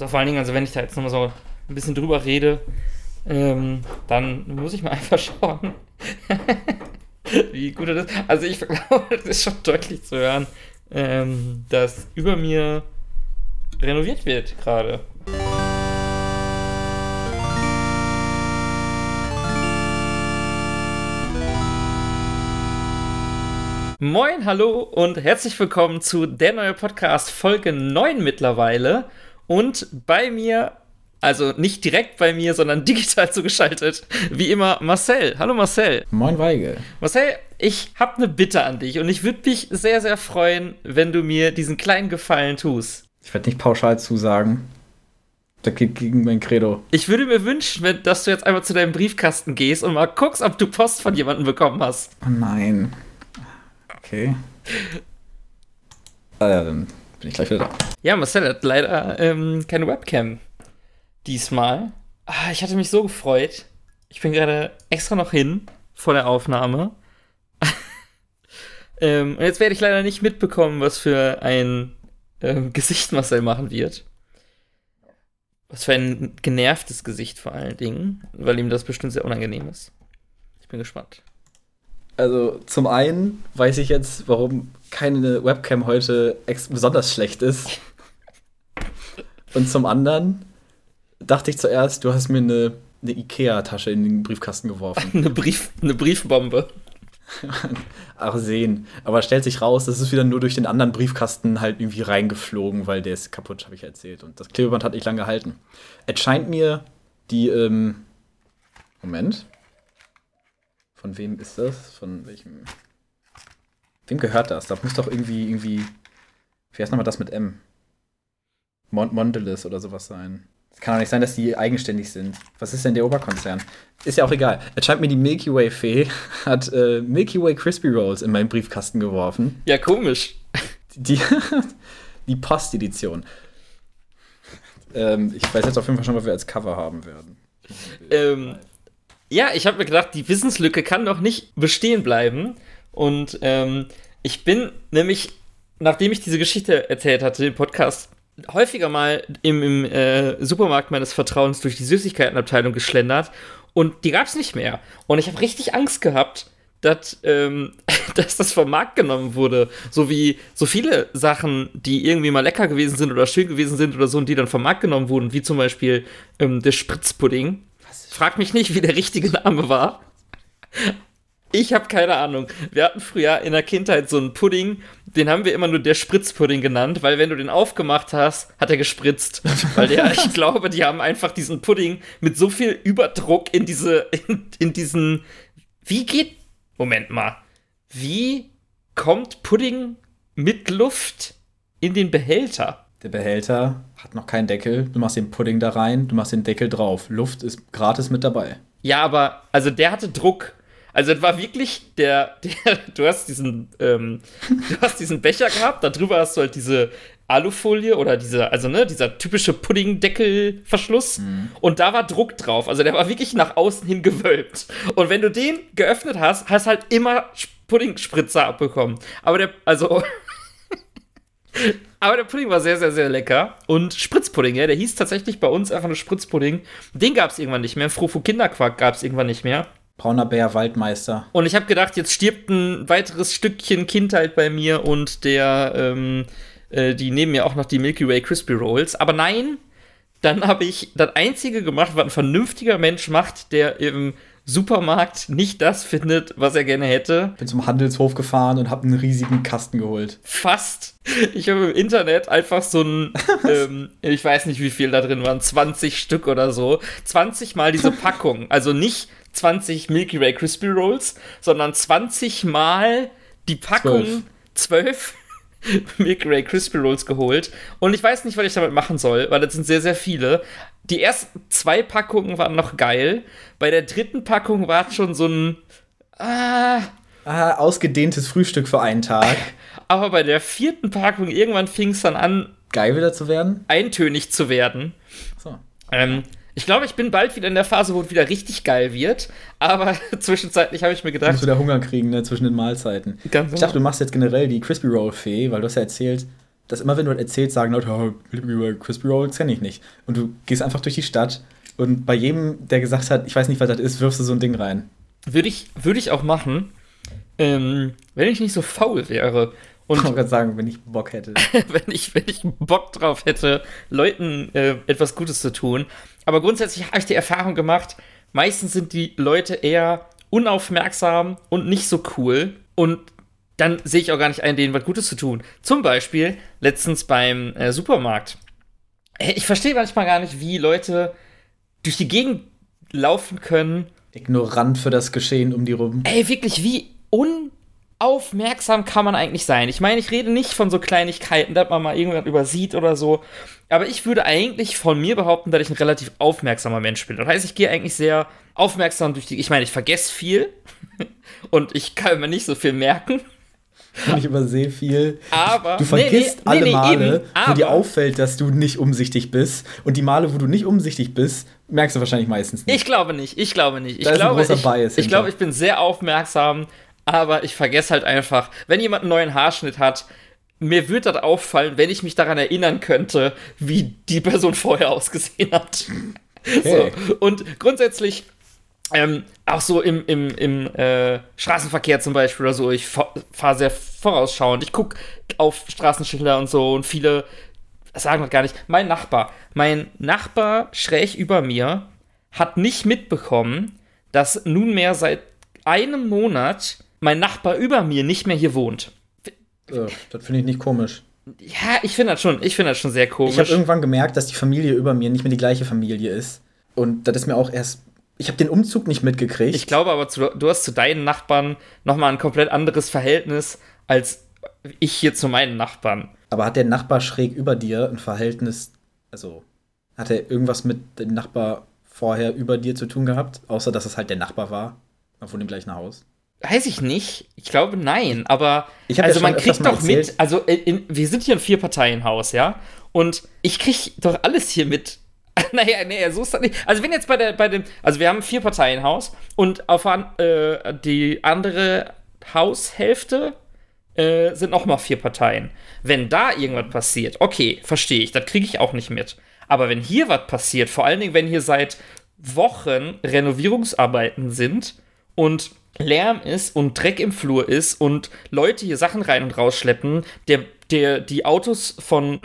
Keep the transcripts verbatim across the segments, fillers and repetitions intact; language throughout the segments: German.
So, vor allen Dingen, also wenn ich da jetzt nochmal so ein bisschen drüber rede, ähm, dann muss ich mal einfach schauen, wie gut das ist. Also ich glaube, das ist schon deutlich zu hören, ähm, dass über mir renoviert wird gerade. Moin, hallo und herzlich willkommen zu der neue Podcast, Folge neun mittlerweile. Und bei mir, also nicht direkt bei mir, sondern digital zugeschaltet, wie immer Marcel. Hallo Marcel. Moin Weige. Marcel, ich habe eine Bitte an dich und ich würde mich sehr, sehr freuen, wenn du mir diesen kleinen Gefallen tust. Ich werde nicht pauschal zusagen. Das geht gegen mein Credo. Ich würde mir wünschen, wenn, dass du jetzt einmal zu deinem Briefkasten gehst und mal guckst, ob du Post von jemandem bekommen hast. Oh nein. Okay. Ah ja, dann bin ich gleich wieder da. Ja, Marcel hat leider ähm, keine Webcam diesmal. Ah, ich hatte mich so gefreut. Ich bin gerade extra noch hin vor der Aufnahme. ähm, und jetzt werde ich leider nicht mitbekommen, was für ein ähm, Gesicht Marcel machen wird. Was für ein genervtes Gesicht vor allen Dingen, weil ihm das bestimmt sehr unangenehm ist. Ich bin gespannt. Also zum einen weiß ich jetzt, warum keine Webcam heute ex- besonders schlecht ist. Und zum anderen dachte ich zuerst, du hast mir eine, eine Ikea-Tasche in den Briefkasten geworfen. eine, Brief, eine Briefbombe. Ach, sehen. Aber stellt sich raus, das ist wieder nur durch den anderen Briefkasten halt irgendwie reingeflogen, weil der ist kaputt, habe ich erzählt. Und das Klebeband hat nicht lange gehalten. Es scheint mir die, ähm Moment. Von wem ist das? Von welchem? Wem gehört das? Das muss doch irgendwie, irgendwie. Wie heißt nochmal das mit M? Mont- Mondelez oder sowas sein. Es kann doch nicht sein, dass die eigenständig sind. Was ist denn der Oberkonzern? Ist ja auch egal. Es scheint mir, die Milky Way Fee hat äh, Milky Way Crispy Rolls in meinen Briefkasten geworfen. Ja, komisch. Die, die Postedition. ähm, ich weiß jetzt auf jeden Fall schon, was wir als Cover haben werden. Ähm. Ja, ich habe mir gedacht, die Wissenslücke kann doch nicht bestehen bleiben. Und ähm, ich bin nämlich, nachdem ich diese Geschichte erzählt hatte, den Podcast, häufiger mal im, im äh, Supermarkt meines Vertrauens durch die Süßigkeitenabteilung geschlendert. Und die gab es nicht mehr. Und ich habe richtig Angst gehabt, dass, ähm, dass das vom Markt genommen wurde. So wie so viele Sachen, die irgendwie mal lecker gewesen sind oder schön gewesen sind oder so, und die dann vom Markt genommen wurden. Wie zum Beispiel ähm, der Spritzpudding. Frag mich nicht, wie der richtige Name war. Ich habe keine Ahnung. Wir hatten früher in der Kindheit so einen Pudding, den haben wir immer nur der Spritzpudding genannt, weil wenn du den aufgemacht hast, hat er gespritzt. Weil der, ich glaube, die haben einfach diesen Pudding mit so viel Überdruck in diese, in, in diesen, wie geht, Moment mal, wie kommt Pudding mit Luft in den Behälter? Der Behälter hat noch keinen Deckel. Du machst den Pudding da rein, du machst den Deckel drauf. Luft ist gratis mit dabei. Ja, aber, also der hatte Druck. Also es war wirklich der, der du hast diesen, ähm, du hast diesen Becher gehabt, da drüber hast du halt diese Alufolie oder diese, also ne, dieser typische Pudding-Deckel-Verschluss. Mhm. Und da war Druck drauf. Also der war wirklich nach außen hin gewölbt. Und wenn du den geöffnet hast, hast halt immer Pudding-Spritzer abbekommen. Aber der, also Aber der Pudding war sehr, sehr, sehr lecker. Und Spritzpudding, ja, der hieß tatsächlich bei uns einfach nur Spritzpudding. Den gab es irgendwann nicht mehr. Frufo Kinderquark gab es irgendwann nicht mehr. Brauner Bär, Waldmeister. Und ich habe gedacht, jetzt stirbt ein weiteres Stückchen Kindheit bei mir und der, ähm, äh, die nehmen mir auch noch die Milky Way Crispy Rolls. Aber nein, dann habe ich das Einzige gemacht, was ein vernünftiger Mensch macht, der im Supermarkt nicht das findet, was er gerne hätte. Bin zum Handelshof gefahren und habe einen riesigen Kasten geholt. Fast. Ich habe im Internet einfach so ein, ähm, ich weiß nicht, wie viel da drin waren, zwanzig Stück oder so. zwanzig Mal diese Packung. Also nicht zwanzig Milky Way Crispy Rolls, sondern zwanzig Mal die Packung, zwölf Milky Way Crispy Rolls geholt. Und ich weiß nicht, was ich damit machen soll, weil das sind sehr, sehr viele. Die ersten zwei Packungen waren noch geil. Bei der dritten Packung war es schon so ein ah, ah, ausgedehntes Frühstück für einen Tag. Aber bei der vierten Packung, irgendwann fing es dann an, geil wieder zu werden? Eintönig zu werden. So. Ähm, ich glaube, ich bin bald wieder in der Phase, wo es wieder richtig geil wird. Aber zwischenzeitlich habe ich mir gedacht, du musst wieder Hunger kriegen, ne, zwischen den Mahlzeiten. Ganz ich dachte, du machst jetzt generell die Crispy Roll Fee, weil du hast ja erzählt, dass immer, wenn du erzählst, sagen Leute, oh, Crispy Rolls kenne ich nicht. Und du gehst einfach durch die Stadt und bei jedem, der gesagt hat, ich weiß nicht, was das ist, wirfst du so ein Ding rein. Würde ich, würde ich auch machen, ähm, wenn ich nicht so faul wäre. Und ich kann gerade sagen, wenn ich Bock hätte. wenn, ich, wenn ich Bock drauf hätte, Leuten äh, etwas Gutes zu tun. Aber grundsätzlich habe ich die Erfahrung gemacht, meistens sind die Leute eher unaufmerksam und nicht so cool. Und dann sehe ich auch gar nicht ein, denen was Gutes zu tun. Zum Beispiel letztens beim äh, Supermarkt. Ich verstehe manchmal gar nicht, wie Leute durch die Gegend laufen können. Ignorant für das Geschehen um die rum. Ey, wirklich, wie unaufmerksam kann man eigentlich sein? Ich meine, ich rede nicht von so Kleinigkeiten, dass man mal irgendwas übersieht oder so. Aber ich würde eigentlich von mir behaupten, dass ich ein relativ aufmerksamer Mensch bin. Das heißt, ich gehe eigentlich sehr aufmerksam durch die... Ich meine, ich vergesse viel und ich kann mir nicht so viel merken. Ich übersehe viel. Aber du vergisst nee, nee, alle nee, Male, eben, wo dir auffällt, dass du nicht umsichtig bist. Und die Male, wo du nicht umsichtig bist, merkst du wahrscheinlich meistens nicht. Ich glaube nicht, ich glaube nicht. Ich da ist glaube, ein großer ich, Bias ich glaube, ich bin sehr aufmerksam, aber ich vergesse halt einfach, wenn jemand einen neuen Haarschnitt hat, mir würde das auffallen, wenn ich mich daran erinnern könnte, wie die Person vorher ausgesehen hat. Okay. So. Und grundsätzlich Ähm, auch so im, im, im äh, Straßenverkehr zum Beispiel oder so, ich fahre sehr vorausschauend. Ich gucke auf Straßenschilder und so und viele sagen das gar nicht. Mein Nachbar, mein Nachbar schräg über mir hat nicht mitbekommen, dass nunmehr seit einem Monat mein Nachbar über mir nicht mehr hier wohnt. Ja, das finde ich nicht komisch. Ja, ich finde das schon, ich finde das schon sehr komisch. Ich habe irgendwann gemerkt, dass die Familie über mir nicht mehr die gleiche Familie ist. Und das ist mir auch erst... Ich habe den Umzug nicht mitgekriegt. Ich glaube aber, zu, du hast zu deinen Nachbarn nochmal ein komplett anderes Verhältnis als ich hier zu meinen Nachbarn. Aber hat der Nachbar schräg über dir ein Verhältnis, also hat er irgendwas mit dem Nachbar vorher über dir zu tun gehabt? Außer, dass es halt der Nachbar war, von dem gleichen Haus? Weiß ich nicht. Ich glaube, nein. Aber ich also ja man kriegt doch mit, also in, wir sind hier ein Vier-Parteien-Haus, ja? Und ich krieg doch alles hier mit. Naja, nee, so ist das nicht. Also wenn jetzt bei der, bei dem, also wir haben ein Vier-Parteien-Haus und auf äh, die andere Haushälfte äh, sind nochmal vier Parteien. Wenn da irgendwas passiert, okay, verstehe ich, das kriege ich auch nicht mit. Aber wenn hier was passiert, vor allen Dingen, wenn hier seit Wochen Renovierungsarbeiten sind und Lärm ist und Dreck im Flur ist und Leute hier Sachen rein und rausschleppen, der, der, die Autos von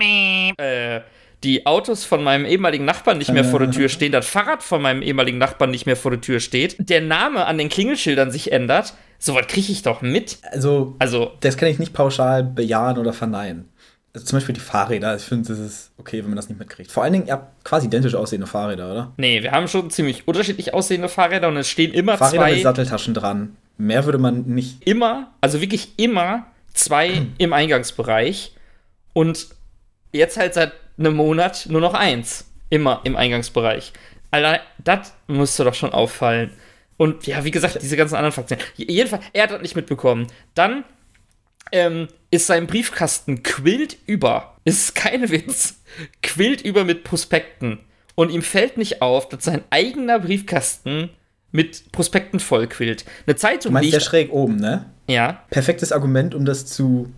äh, die Autos von meinem ehemaligen Nachbarn nicht mehr vor der Tür stehen, das Fahrrad von meinem ehemaligen Nachbarn nicht mehr vor der Tür steht, der Name an den Klingelschildern sich ändert, sowas kriege ich doch mit. Also, also, das kann ich nicht pauschal bejahen oder verneinen. Also zum Beispiel die Fahrräder, ich finde, das ist okay, wenn man das nicht mitkriegt. Vor allen Dingen, ihr habt quasi identisch aussehende Fahrräder, oder? Nee, wir haben schon ziemlich unterschiedlich aussehende Fahrräder und es stehen immer Fahrräder zwei... mit Satteltaschen dran. Mehr würde man nicht... Immer, also wirklich immer zwei im Eingangsbereich und jetzt halt seit einem Monat nur noch eins. Immer im Eingangsbereich. Alter, das müsste doch schon auffallen. Und ja, wie gesagt, diese ganzen anderen Faktoren. Jedenfalls, er hat das nicht mitbekommen. Dann ähm, ist sein Briefkasten quillt über. Ist keine Witz. Quillt über mit Prospekten. Und ihm fällt nicht auf, dass sein eigener Briefkasten mit Prospekten vollquillt. Eine Zeitung Du meinst liegt... der schräg oben, ne? Ja. Perfektes Argument, um das zu,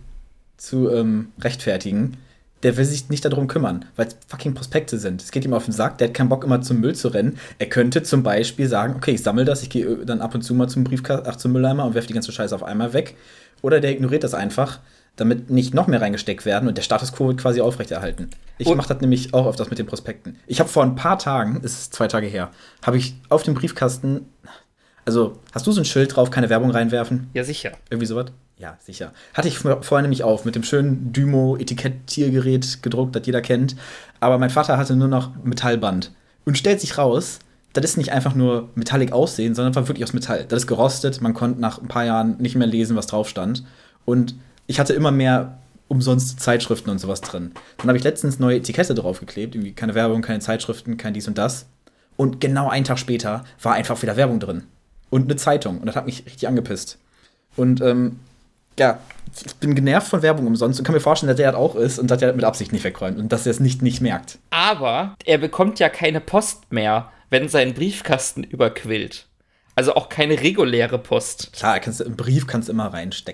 zu ähm, rechtfertigen. Der will sich nicht darum kümmern, weil es fucking Prospekte sind. Es geht ihm auf den Sack, der hat keinen Bock, immer zum Müll zu rennen. Er könnte zum Beispiel sagen, okay, ich sammle das, ich gehe dann ab und zu mal zum Briefkasten, ach, zum Mülleimer und werfe die ganze Scheiße auf einmal weg. Oder der ignoriert das einfach, damit nicht noch mehr reingesteckt werden und der Status quo wird quasi aufrechterhalten. Ich mache das nämlich auch öfters mit den Prospekten. Ich habe vor ein paar Tagen, das ist zwei Tage her, habe ich auf dem Briefkasten, also hast du so ein Schild drauf, keine Werbung reinwerfen? Ja, sicher. Irgendwie sowas? Ja, sicher. Hatte ich vorher nämlich auf, mit dem schönen Dymo-Etikettiergerät gedruckt, das jeder kennt. Aber mein Vater hatte nur noch Metallband. Und stellt sich raus, das ist nicht einfach nur metallic aussehen, sondern war wirklich aus Metall. Das ist gerostet, man konnte nach ein paar Jahren nicht mehr lesen, was drauf stand. Und ich hatte immer mehr umsonst Zeitschriften und sowas drin. Dann habe ich letztens neue Etikette draufgeklebt, irgendwie keine Werbung, keine Zeitschriften, kein dies und das. Und genau einen Tag später war einfach wieder Werbung drin. Und eine Zeitung. Und das hat mich richtig angepisst. Und, ähm, ja, ich bin genervt von Werbung umsonst und kann mir vorstellen, dass der das auch ist und dass er das mit Absicht nicht wegräumt und dass er es nicht, nicht merkt. Aber er bekommt ja keine Post mehr, wenn sein Briefkasten überquillt. Also auch keine reguläre Post. Klar, kannst du, einen Brief kannst du immer reinstecken.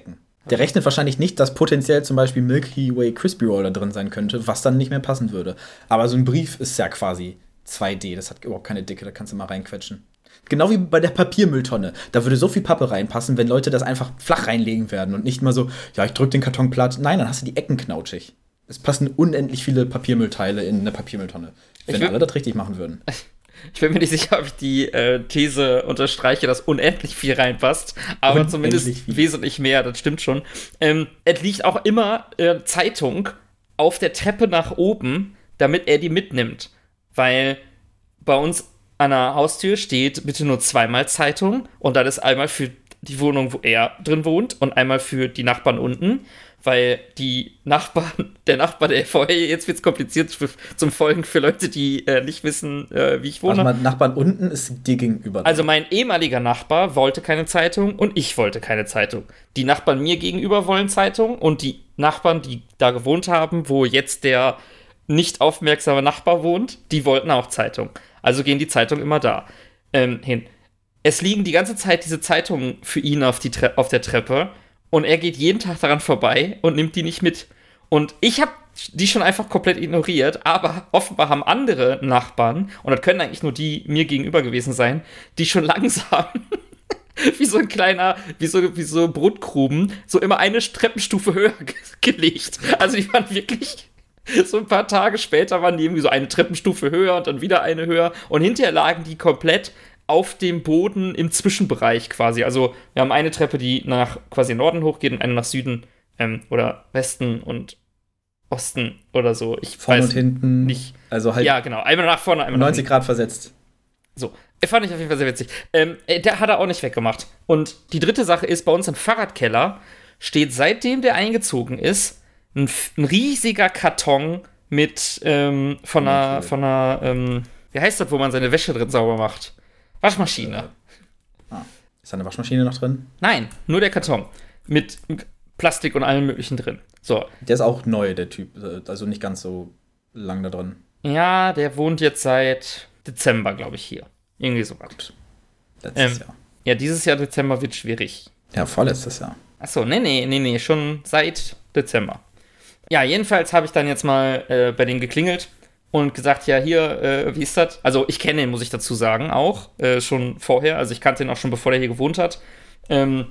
Der rechnet wahrscheinlich nicht, dass potenziell zum Beispiel Milky Way Crispy Roll da drin sein könnte, was dann nicht mehr passen würde. Aber so ein Brief ist ja quasi zwei D, das hat überhaupt keine Dicke, da kannst du mal reinquetschen. Genau wie bei der Papiermülltonne. Da würde so viel Pappe reinpassen, wenn Leute das einfach flach reinlegen werden und nicht mal so, ja, ich drück den Karton platt. Nein, dann hast du die Ecken knautschig. Es passen unendlich viele Papiermüllteile in eine Papiermülltonne. Wenn will, alle das richtig machen würden. Ich bin mir nicht sicher, ob ich die äh, These unterstreiche, dass unendlich viel reinpasst, aber unendlich zumindest viel. Wesentlich mehr, das stimmt schon. Ähm, es liegt auch immer äh, Zeitung auf der Treppe nach oben, damit er die mitnimmt. Weil bei uns an der Haustür steht bitte nur zweimal Zeitung und das ist einmal für die Wohnung, wo er drin wohnt und einmal für die Nachbarn unten. Weil die Nachbarn, der Nachbar, der vorher, jetzt wird es kompliziert für, zum Folgen für Leute, die äh, nicht wissen, äh, wie ich wohne. Also mein Nachbarn unten ist dir gegenüber. Also mein ehemaliger Nachbar wollte keine Zeitung und ich wollte keine Zeitung. Die Nachbarn mir gegenüber wollen Zeitung und die Nachbarn, die da gewohnt haben, wo jetzt der nicht aufmerksame Nachbar wohnt, die wollten auch Zeitung. Also gehen die Zeitungen immer da ähm, hin. Es liegen die ganze Zeit diese Zeitungen für ihn auf, die Tre- auf der Treppe. Und er geht jeden Tag daran vorbei und nimmt die nicht mit. Und ich habe die schon einfach komplett ignoriert, aber offenbar haben andere Nachbarn, und das können eigentlich nur die mir gegenüber gewesen sein, die schon langsam, wie so ein kleiner, wie so, wie so Brotgruben, so immer eine Treppenstufe höher ge- gelegt. Also die waren wirklich, so ein paar Tage später waren die irgendwie so eine Treppenstufe höher und dann wieder eine höher. Und hinterher lagen die komplett auf dem Boden im Zwischenbereich quasi. Also wir haben eine Treppe, die nach quasi Norden hochgeht und eine nach Süden ähm, oder Westen und Osten oder so. Ich vorne weiß und hinten. Nicht. Also halt. Ja, genau. Einmal nach vorne, einmal neunzig nach Grad versetzt. So. Fand ich auf jeden Fall sehr witzig. Ähm, der hat er auch nicht weggemacht. Und die dritte Sache ist, bei uns im Fahrradkeller steht, seitdem der eingezogen ist, ein, ein riesiger Karton mit ähm, von einer, von einer ähm, wie heißt das, wo man seine Wäsche drin sauber macht? Waschmaschine. Äh, ah. Ist da eine Waschmaschine noch drin? Nein, nur der Karton. Mit Plastik und allem möglichen drin. So. Der ist auch neu, der Typ. Also nicht ganz so lang da drin. Ja, der wohnt jetzt seit Dezember, glaube ich, hier. Irgendwie so was. Letztes ähm, Jahr. Ja, dieses Jahr Dezember wird schwierig. Ja, vorletztes Jahr. Achso, nee, nee, nee, nee, schon seit Dezember. Ja, jedenfalls habe ich dann jetzt mal äh, bei dem geklingelt und gesagt, ja, hier, äh, wie ist das? Also ich kenne ihn, muss ich dazu sagen, auch, äh, schon vorher. Also ich kannte ihn auch schon, bevor er hier gewohnt hat. Ähm,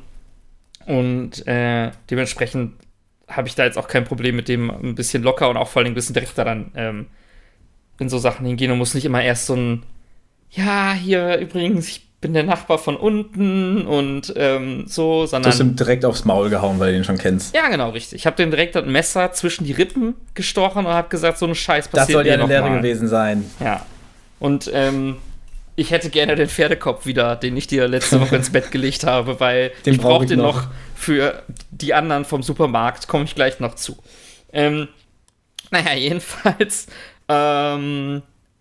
und äh, dementsprechend habe ich da jetzt auch kein Problem mit dem, ein bisschen locker und auch vor allem ein bisschen direkter dann ähm, in so Sachen hingehen und muss nicht immer erst so ein, ja, hier übrigens, ich bin der Nachbar von unten und ähm, so, sondern... Du hast ihm direkt aufs Maul gehauen, weil du ihn schon kennst. Ja, genau, richtig. Ich habe dem direkt ein Messer zwischen die Rippen gestochen und habe gesagt, so ein Scheiß passiert. Das soll dir ja eine Lehre mal. gewesen sein. Ja. Und ähm, ich hätte gerne den Pferdekopf wieder, den ich dir letzte Woche ins Bett gelegt habe, weil den ich brauche ich den noch. noch für die anderen vom Supermarkt, komme ich gleich noch zu. Ähm, naja, jedenfalls, ähm,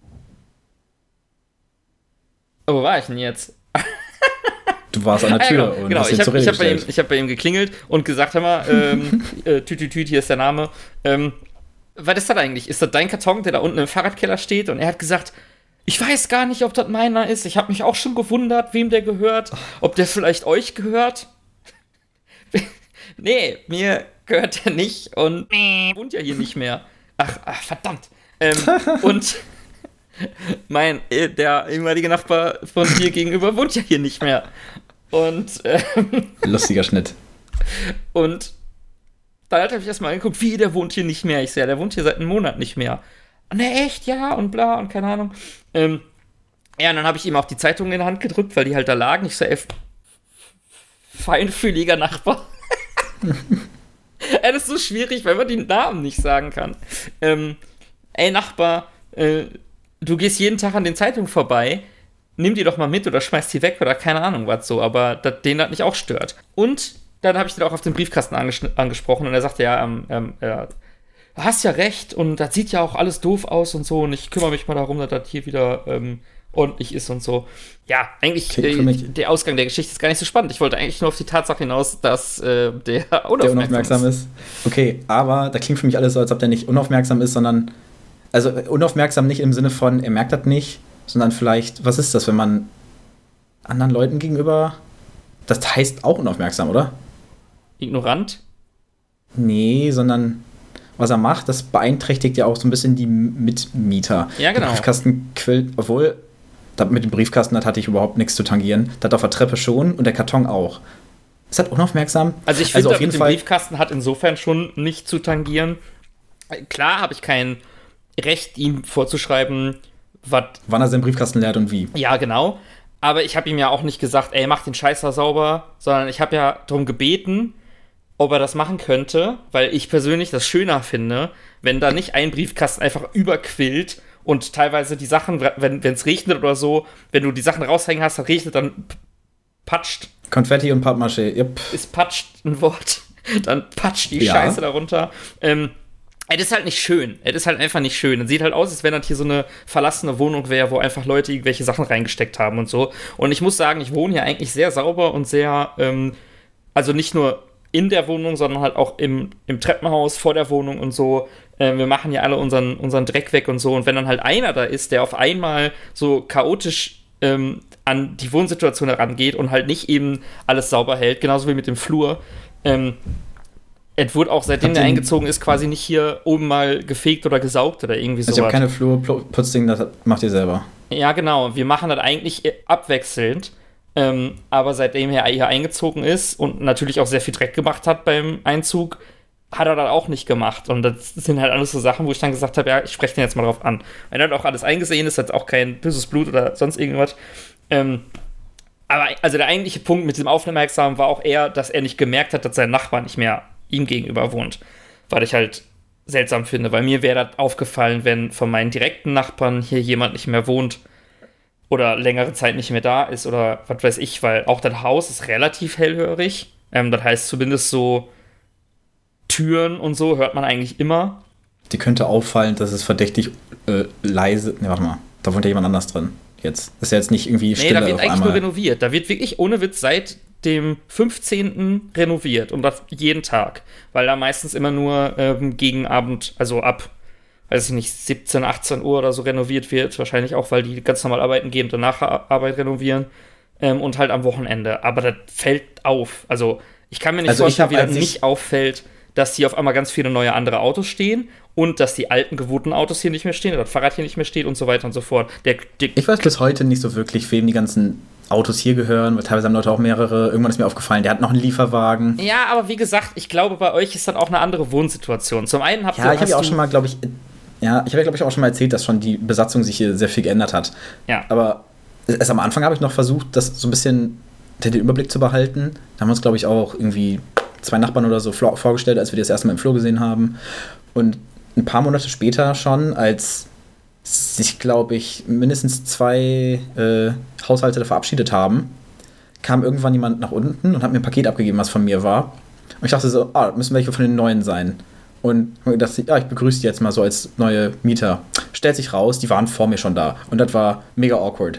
wo war ich denn jetzt? Du warst an der Tür ah, ja, genau. und genau. hast ihn Ich habe hab bei, ihm, zurechtgestellt. hab bei ihm geklingelt und gesagt, hör mal, ähm, äh, tüt, tüt, tüt, hier ist der Name. Ähm, was ist das eigentlich? Ist das dein Karton, der da unten im Fahrradkeller steht? Und er hat gesagt, ich weiß gar nicht, ob das meiner ist. Ich habe mich auch schon gewundert, wem der gehört. Ob der vielleicht euch gehört. Nee, mir gehört der nicht und wohnt ja hier nicht mehr. Ach, ach verdammt. Ähm, und mein, äh, der ehemalige Nachbar von dir gegenüber wohnt ja hier nicht mehr. Und, ähm, Lustiger Schnitt. Und dann hat er mich erstmal angeguckt, wie, der wohnt hier nicht mehr. Ich sehe, der wohnt hier seit einem Monat nicht mehr. Ne, echt, ja, und bla, und keine Ahnung. Ähm, ja, und dann habe ich ihm auch die Zeitung in die Hand gedrückt, weil die halt da lagen. Ich so, ey, feinfühliger Nachbar. Ey, das ist so schwierig, weil man die Namen nicht sagen kann. Ähm, ey, Nachbar, äh, du gehst jeden Tag an den Zeitungen vorbei, nimm die doch mal mit oder schmeiß die weg oder keine Ahnung was so, aber dat, den das nicht auch stört. Und dann habe ich den auch auf den Briefkasten anges- angesprochen und er sagte, ja, ähm, ähm, ja, du hast ja recht und das sieht ja auch alles doof aus und so und ich kümmere mich mal darum, dass das hier wieder ähm, ordentlich ist und so. Ja, eigentlich, äh, der Ausgang der Geschichte ist gar nicht so spannend. Ich wollte eigentlich nur auf die Tatsache hinaus, dass äh, der unaufmerksam, der unaufmerksam ist. ist. Okay, aber da klingt für mich alles so, als ob der nicht unaufmerksam ist, sondern, also unaufmerksam nicht im Sinne von, er merkt das nicht, sondern vielleicht, was ist das, wenn man anderen Leuten gegenüber, das heißt auch unaufmerksam, oder? Ignorant? Nee, sondern was er macht, das beeinträchtigt ja auch so ein bisschen die Mitmieter. Ja, genau. Der Briefkasten quillt, obwohl, da, mit dem Briefkasten das hatte ich überhaupt nichts zu tangieren. Das auf der Treppe schon und der Karton auch. Ist das unaufmerksam? Also ich finde, also auf jeden Fall, Briefkasten hat insofern schon nicht zu tangieren. Klar habe ich kein Recht, ihm vorzuschreiben, wat, wann er seinen Briefkasten leert und wie. Ja, genau. Aber ich habe ihm ja auch nicht gesagt, ey, mach den Scheiß da sauber, sondern ich habe ja darum gebeten, ob er das machen könnte, weil ich persönlich das schöner finde, wenn da nicht ein Briefkasten einfach überquillt und teilweise die Sachen, wenn es regnet oder so, wenn du die Sachen raushängen hast, dann regnet, dann patscht. Konfetti und Pappmaché, yep. Ist patscht ein Wort. Dann patscht die ja. Scheiße darunter. Ähm, Es ist halt nicht schön. Es ist halt einfach nicht schön. Es sieht halt aus, als wenn das hier so eine verlassene Wohnung wäre, wo einfach Leute irgendwelche Sachen reingesteckt haben und so. Und ich muss sagen, ich wohne hier eigentlich sehr sauber und sehr, ähm, also nicht nur in der Wohnung, sondern halt auch im, im Treppenhaus vor der Wohnung und so. Äh, wir machen ja alle unseren, unseren Dreck weg und so. Und wenn dann halt einer da ist, der auf einmal so chaotisch ähm, an die Wohnsituation herangeht und halt nicht eben alles sauber hält, genauso wie mit dem Flur, ähm, es wurde auch, seitdem der eingezogen ist, quasi nicht hier oben mal gefegt oder gesaugt oder irgendwie so. Also ich habe keine Flurputzding, das macht ihr selber. Ja, genau. Wir machen das eigentlich abwechselnd. Ähm, aber seitdem er hier eingezogen ist und natürlich auch sehr viel Dreck gemacht hat beim Einzug, hat er das auch nicht gemacht. Und das sind halt alles so Sachen, wo ich dann gesagt habe, ja, ich spreche den jetzt mal drauf an. Er hat auch alles eingesehen, ist jetzt auch kein böses Blut oder sonst irgendwas. Ähm, aber also der eigentliche Punkt mit diesem Aufmerksamen war auch eher, dass er nicht gemerkt hat, dass sein Nachbar nicht mehr ihm gegenüber wohnt. Was ich halt seltsam finde, weil mir wäre das aufgefallen, wenn von meinen direkten Nachbarn hier jemand nicht mehr wohnt oder längere Zeit nicht mehr da ist oder was weiß ich, weil auch das Haus ist relativ hellhörig. Ähm, das heißt zumindest so Türen und so hört man eigentlich immer. Die könnte auffallen, dass es verdächtig äh, leise... Ne, warte mal, da wohnt ja jemand anders drin. Jetzt. Das ist ja jetzt nicht irgendwie Stille. Nee, da wird eigentlich einmal. nur renoviert. Da wird wirklich ohne Witz seit dem fünfzehnten renoviert und das jeden Tag, weil da meistens immer nur ähm, gegen Abend, also ab, weiß ich nicht, siebzehn, achtzehn Uhr oder so renoviert wird, wahrscheinlich auch, weil die ganz normal arbeiten gehen und danach Arbeit renovieren ähm, und halt am Wochenende, aber das fällt auf, also ich kann mir nicht also vorstellen, hab, wie das nicht auffällt, dass hier auf einmal ganz viele neue andere Autos stehen und dass die alten gewohnten Autos hier nicht mehr stehen oder das Fahrrad hier nicht mehr steht und so weiter und so fort. Der, der ich weiß bis heute nicht so wirklich, wem die ganzen Autos hier gehören, weil teilweise haben Leute auch mehrere. Irgendwann ist mir aufgefallen, der hat noch einen Lieferwagen. Ja, aber wie gesagt, ich glaube, bei euch ist das auch eine andere Wohnsituation. Zum einen habt ihr... Ja, ich habe ja auch schon mal, glaube ich, ja, ich habe ja, glaube ich, auch schon mal erzählt, dass schon die Besatzung sich hier sehr viel geändert hat. Ja. Aber erst am Anfang habe ich noch versucht, das so ein bisschen den Überblick zu behalten. Da haben wir uns, glaube ich, auch irgendwie zwei Nachbarn oder so vorgestellt, als wir die das erste Mal im Flur gesehen haben. Und ein paar Monate später schon, als sich, glaube ich, mindestens zwei äh, Haushalte verabschiedet haben, kam irgendwann jemand nach unten und hat mir ein Paket abgegeben, was von mir war. Und ich dachte so, ah, müssen welche von den Neuen sein. Und ich dachte, ja, ich begrüße die jetzt mal so als neue Mieter. Stellt sich raus, die waren vor mir schon da. Und das war mega awkward.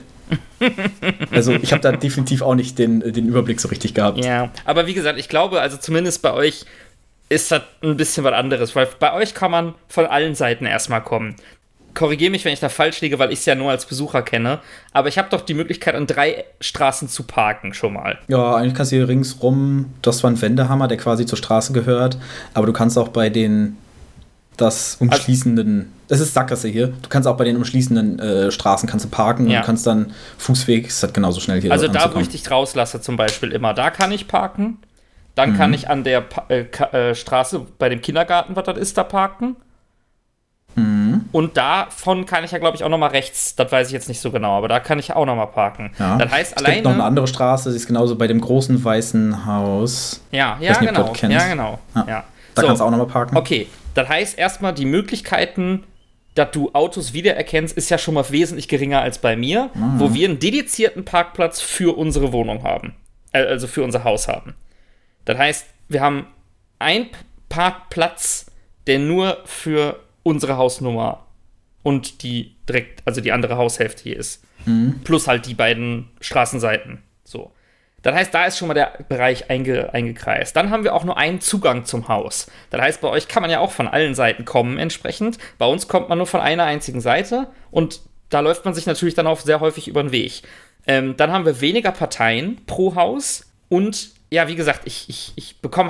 Also ich habe da definitiv auch nicht den, den Überblick so richtig gehabt. Ja, aber wie gesagt, ich glaube, also zumindest bei euch ist das ein bisschen was anderes, weil bei euch kann man von allen Seiten erstmal kommen. Korrigiere mich, wenn ich da falsch liege, weil ich es ja nur als Besucher kenne. Aber ich habe doch die Möglichkeit, an drei Straßen zu parken schon mal. Ja, eigentlich kannst du hier ringsrum, das war ein Wendehammer, der quasi zur Straße gehört. Aber du kannst auch bei den, das umschließenden, also, das ist Sackgasse hier, du kannst auch bei den umschließenden äh, Straßen kannst du parken ja. und kannst dann Fußweg, ist halt genauso schnell hier. Also da, wo ich dich rauslasse zum Beispiel immer, da kann ich parken. Dann mhm. kann ich an der pa- äh, äh, Straße bei dem Kindergarten, was das ist, da parken. Mhm. Und davon kann ich ja, glaube ich, auch noch mal rechts. Das weiß ich jetzt nicht so genau, aber da kann ich auch noch mal parken. Ja. Das heißt, es alleine. gibt noch eine andere Straße, die ist genauso bei dem großen weißen Haus. Ja, ja, nicht, genau. Ja, genau. Ja. Ja. Da so. kannst du auch noch mal parken. Okay, das heißt erstmal, die Möglichkeiten, dass du Autos wiedererkennst, ist ja schon mal wesentlich geringer als bei mir, mhm. wo wir einen dedizierten Parkplatz für unsere Wohnung haben. Äh, also für unser Haus haben. Das heißt, wir haben einen Parkplatz, der nur für unsere Hausnummer und die direkt, also die andere Haushälfte hier ist. Mhm. Plus halt die beiden Straßenseiten. So. Das heißt, da ist schon mal der Bereich einge, eingekreist. Dann haben wir auch nur einen Zugang zum Haus. Das heißt, bei euch kann man ja auch von allen Seiten kommen entsprechend. Bei uns kommt man nur von einer einzigen Seite und da läuft man sich natürlich dann auch sehr häufig über den Weg. Ähm, dann haben wir weniger Parteien pro Haus und ja, wie gesagt, ich, ich, ich bekomme halt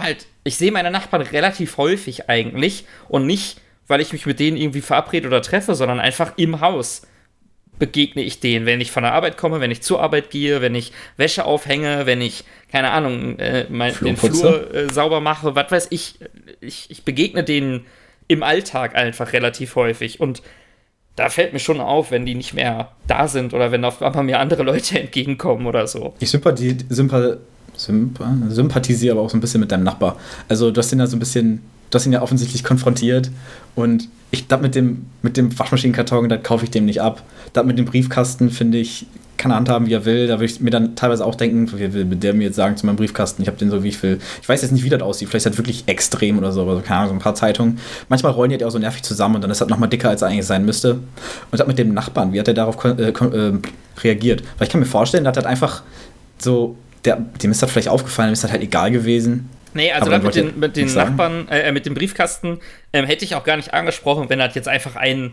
ich sehe meine Nachbarn relativ häufig eigentlich und nicht, weil ich mich mit denen irgendwie verabrede oder treffe, sondern einfach im Haus begegne ich denen, wenn ich von der Arbeit komme, wenn ich zur Arbeit gehe, wenn ich Wäsche aufhänge, wenn ich, keine Ahnung, äh, mein, den Flur äh, sauber mache, was weiß ich. ich. Ich begegne denen im Alltag einfach relativ häufig und da fällt mir schon auf, wenn die nicht mehr da sind oder wenn auf einmal mir andere Leute entgegenkommen oder so. Ich sympathie, sympath, sympath, sympathisiere aber auch so ein bisschen mit deinem Nachbar. Also du hast ihn ja so ein bisschen, du hast ihn ja offensichtlich konfrontiert und ich, das mit dem, mit dem Waschmaschinenkarton, das kaufe ich dem nicht ab. Das mit dem Briefkasten, finde ich, kann er handhaben, wie er will. Da würde ich mir dann teilweise auch denken, wie will der mir jetzt sagen zu meinem Briefkasten, ich habe den so, wie ich will. Ich weiß jetzt nicht, wie das aussieht. Vielleicht ist das wirklich extrem oder so, aber so, keine Ahnung, so ein paar Zeitungen. Manchmal rollen die halt auch so nervig zusammen und dann ist das nochmal dicker, als er eigentlich sein müsste. Und das mit dem Nachbarn, wie hat er darauf äh, äh, reagiert? Weil ich kann mir vorstellen, dass das einfach so, der, dem ist das vielleicht aufgefallen, dem ist das halt egal gewesen. Nee, also dann mit den, mit den Nachbarn, äh, mit dem Briefkasten ähm, hätte ich auch gar nicht angesprochen, wenn das jetzt einfach ein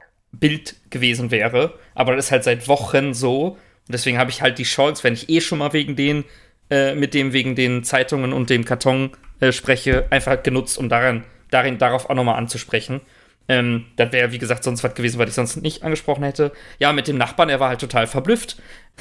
Bild gewesen wäre. Aber das ist halt seit Wochen so. Und deswegen habe ich halt die Chance, wenn ich eh schon mal wegen den, äh, mit dem wegen den Zeitungen und dem Karton äh, spreche, einfach genutzt, um darin, darin darauf auch nochmal anzusprechen. Ähm, das wäre, wie gesagt, sonst was gewesen, was ich sonst nicht angesprochen hätte. Ja, mit dem Nachbarn, er war halt total verblüfft.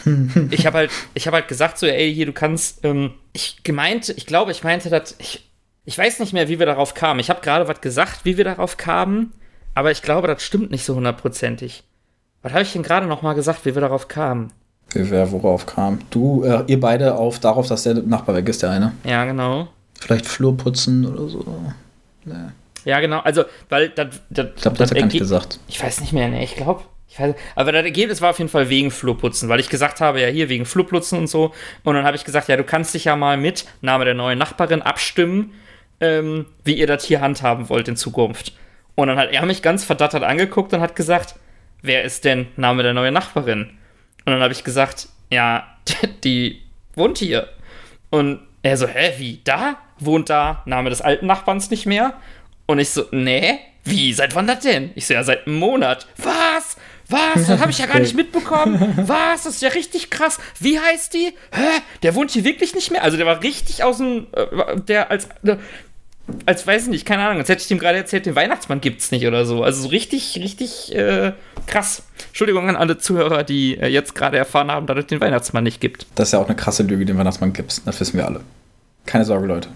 ich habe halt, ich hab halt gesagt, so, ey, hier, du kannst, ähm, ich gemeint, ich glaube, ich meinte das, ich, ich weiß nicht mehr, wie wir darauf kamen. Ich habe gerade was gesagt, wie wir darauf kamen, aber ich glaube, das stimmt nicht so hundertprozentig. Was habe ich denn gerade noch mal gesagt, wie wir darauf kamen? Wie wer worauf kam? Du, äh, ihr beide auf darauf, dass der Nachbar weg ist, der eine. Ja, genau. Vielleicht Flur putzen oder so. Nee. Ja, genau, also, weil das, das, ich glaube, das hat er gar nicht gesagt. Ich weiß nicht mehr, ne, ich glaube, ich weiß, aber das Ergebnis war auf jeden Fall wegen Flurputzen, weil ich gesagt habe, ja, hier wegen Flurputzen und so, und dann habe ich gesagt, ja, du kannst dich ja mal mit Name der neuen Nachbarin abstimmen, ähm, wie ihr das hier handhaben wollt in Zukunft. Und dann hat er mich ganz verdattert angeguckt und hat gesagt, wer ist denn Name der neuen Nachbarin? Und dann habe ich gesagt, ja, die wohnt hier. Und er so, hä, wie, da? Wohnt da Name des alten Nachbarns nicht mehr? Und ich so, nee, wie, seit wann das denn? Ich so, ja, seit einem Monat. Was? Was? Das habe ich ja gar nicht mitbekommen. Was? Das ist ja richtig krass. Wie heißt die? Hä? Der wohnt hier wirklich nicht mehr? Also der war richtig aus dem, äh, der als, äh, als, weiß ich nicht, keine Ahnung, als hätte ich dem gerade erzählt, den Weihnachtsmann gibt's nicht oder so. Also so richtig, richtig äh, krass. Entschuldigung an alle Zuhörer, die äh, jetzt gerade erfahren haben, dass es den Weihnachtsmann nicht gibt. Das ist ja auch eine krasse Lüge, den Weihnachtsmann gibt's. Das wissen wir alle. Keine Sorge, Leute.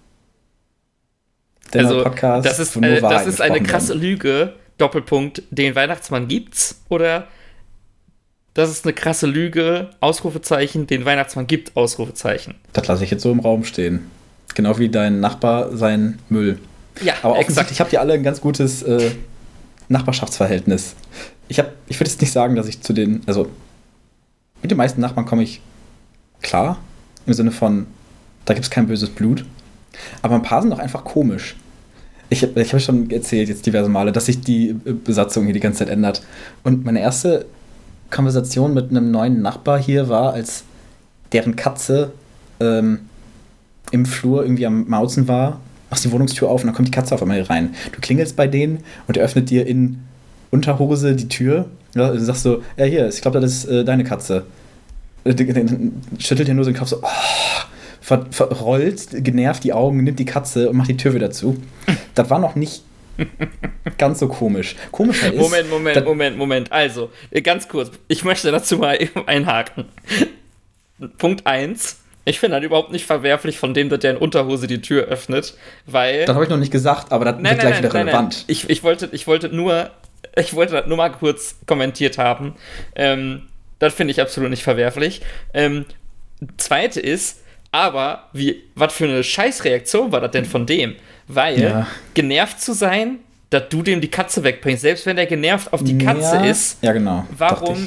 Der also, Podcast, das ist, äh, das ist eine krasse werden. Lüge, Doppelpunkt, den Weihnachtsmann gibt's, oder das ist eine krasse Lüge, Ausrufezeichen, den Weihnachtsmann gibt, Ausrufezeichen. Das lasse ich jetzt so im Raum stehen. Genau wie dein Nachbar sein Müll. Ja, aber exakt. Ich habe hier alle ein ganz gutes äh, Nachbarschaftsverhältnis. Ich, hab, ich würde jetzt nicht sagen, dass ich zu den, also mit den meisten Nachbarn komme ich klar, im Sinne von, da gibt es kein böses Blut. Aber ein paar sind auch einfach komisch. Ich, ich habe schon erzählt, jetzt diverse Male, dass sich die Besatzung hier die ganze Zeit ändert. Und meine erste Konversation mit einem neuen Nachbar hier war, als deren Katze ähm, im Flur irgendwie am Mauzen war, machst die Wohnungstür auf und dann kommt die Katze auf einmal hier rein. Du klingelst bei denen und er öffnet dir in Unterhose die Tür. Ja, du sagst so, ja hier, ich glaube, das ist äh, deine Katze. Schüttelt dir nur so den Kopf so, oh, ver- verrollt, genervt die Augen, nimmt die Katze und macht die Tür wieder zu. Das war noch nicht ganz so komisch. Komischer ist... Moment, Moment, Moment, Moment. Also, ganz kurz. Ich möchte dazu mal einhaken. Punkt eins. Ich finde das überhaupt nicht verwerflich von dem, dass der in Unterhose die Tür öffnet, weil... Das habe ich noch nicht gesagt, aber das nein, wird nein, gleich nein, wieder nein, relevant. Nein. Ich, ich, wollte, ich wollte nur... Ich wollte das nur mal kurz kommentiert haben. Ähm, das finde ich absolut nicht verwerflich. Ähm, zweite ist, aber wie, was für eine Scheißreaktion war das denn von dem? Weil ja. genervt zu sein, dass du dem die Katze wegbringst, selbst wenn der genervt auf die Katze ja. ist, ja, genau. warum...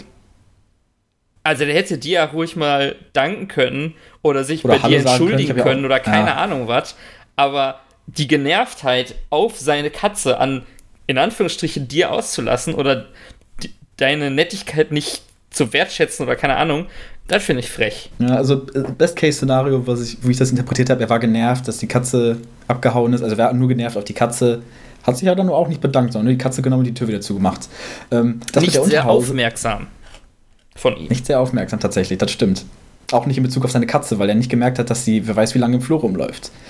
Also der hätte dir ja ruhig mal danken können oder sich oder bei dir entschuldigen können, können oder keine ja. Ahnung was, aber die Genervtheit auf seine Katze an, in Anführungsstrichen, dir auszulassen oder die, deine Nettigkeit nicht zu wertschätzen oder keine Ahnung, das finde ich frech. Ja, also Best-Case-Szenario, was ich, wie ich das interpretiert habe, er war genervt, dass die Katze abgehauen ist, also er war nur genervt auf die Katze, hat sich ja dann auch nicht bedankt, sondern nur die Katze genommen und die Tür wieder zugemacht. Ähm, das nicht sehr aufmerksam von ihm. Nicht sehr aufmerksam tatsächlich, das stimmt. Auch nicht in Bezug auf seine Katze, weil er nicht gemerkt hat, dass sie, wer weiß wie lange im Flur rumläuft.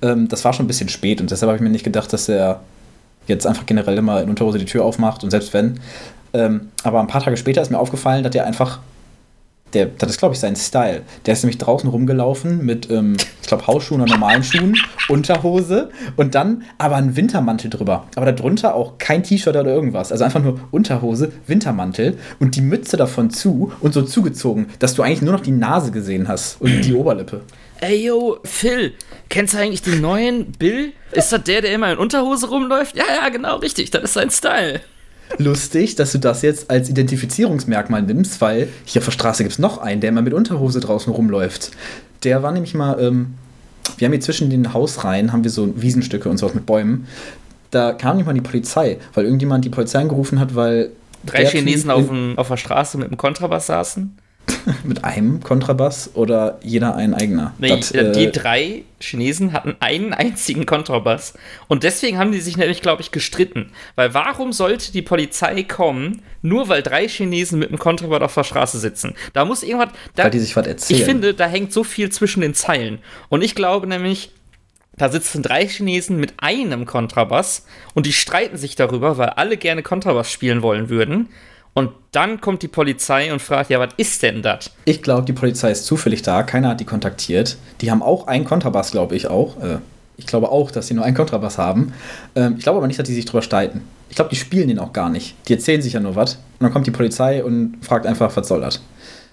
Ähm, das war schon ein bisschen spät und deshalb habe ich mir nicht gedacht, dass er jetzt einfach generell immer in Unterhose die Tür aufmacht und selbst wenn. Ähm, aber ein paar Tage später ist mir aufgefallen, dass er einfach, der, das ist, glaube ich, sein Style. Der ist nämlich draußen rumgelaufen mit, ähm, ich glaube, Hausschuhen oder normalen Schuhen, Unterhose und dann aber ein Wintermantel drüber. Aber darunter auch kein T-Shirt oder irgendwas. Also einfach nur Unterhose, Wintermantel und die Mütze davon zu und so zugezogen, dass du eigentlich nur noch die Nase gesehen hast und die Oberlippe. Ey, yo, Phil, kennst du eigentlich den neuen Bill? Ist das der, der immer in Unterhose rumläuft? Ja, ja, genau, richtig, das ist sein Style. Lustig, dass du das jetzt als Identifizierungsmerkmal nimmst, weil hier auf der Straße gibt es noch einen, der immer mit Unterhose draußen rumläuft. Der war nämlich mal, ähm, wir haben hier zwischen den Hausreihen, haben wir so Wiesenstücke und sowas mit Bäumen. Da kam nicht mal die Polizei, weil irgendjemand die Polizei angerufen hat, weil drei Chinesen auf, dem, auf der Straße mit einem Kontrabass saßen. Mit einem Kontrabass oder jeder ein eigener? Nee, das, die äh, drei Chinesen hatten einen einzigen Kontrabass. Und deswegen haben die sich nämlich, glaube ich, gestritten. Weil warum sollte die Polizei kommen, nur weil drei Chinesen mit einem Kontrabass auf der Straße sitzen? Da muss irgendwas... Da, weil die sich was erzählen. Ich finde, da hängt so viel zwischen den Zeilen. Und ich glaube nämlich, da sitzen drei Chinesen mit einem Kontrabass und die streiten sich darüber, weil alle gerne Kontrabass spielen wollen würden. Und dann kommt die Polizei und fragt, ja, was ist denn das? Ich glaube, die Polizei ist zufällig da. Keiner hat die kontaktiert. Die haben auch einen Kontrabass, glaube ich auch. Äh, ich glaube auch, dass sie nur einen Kontrabass haben. Ähm, ich glaube aber nicht, dass die sich drüber streiten. Ich glaube, die spielen den auch gar nicht. Die erzählen sich ja nur was. Und dann kommt die Polizei und fragt einfach, was soll das?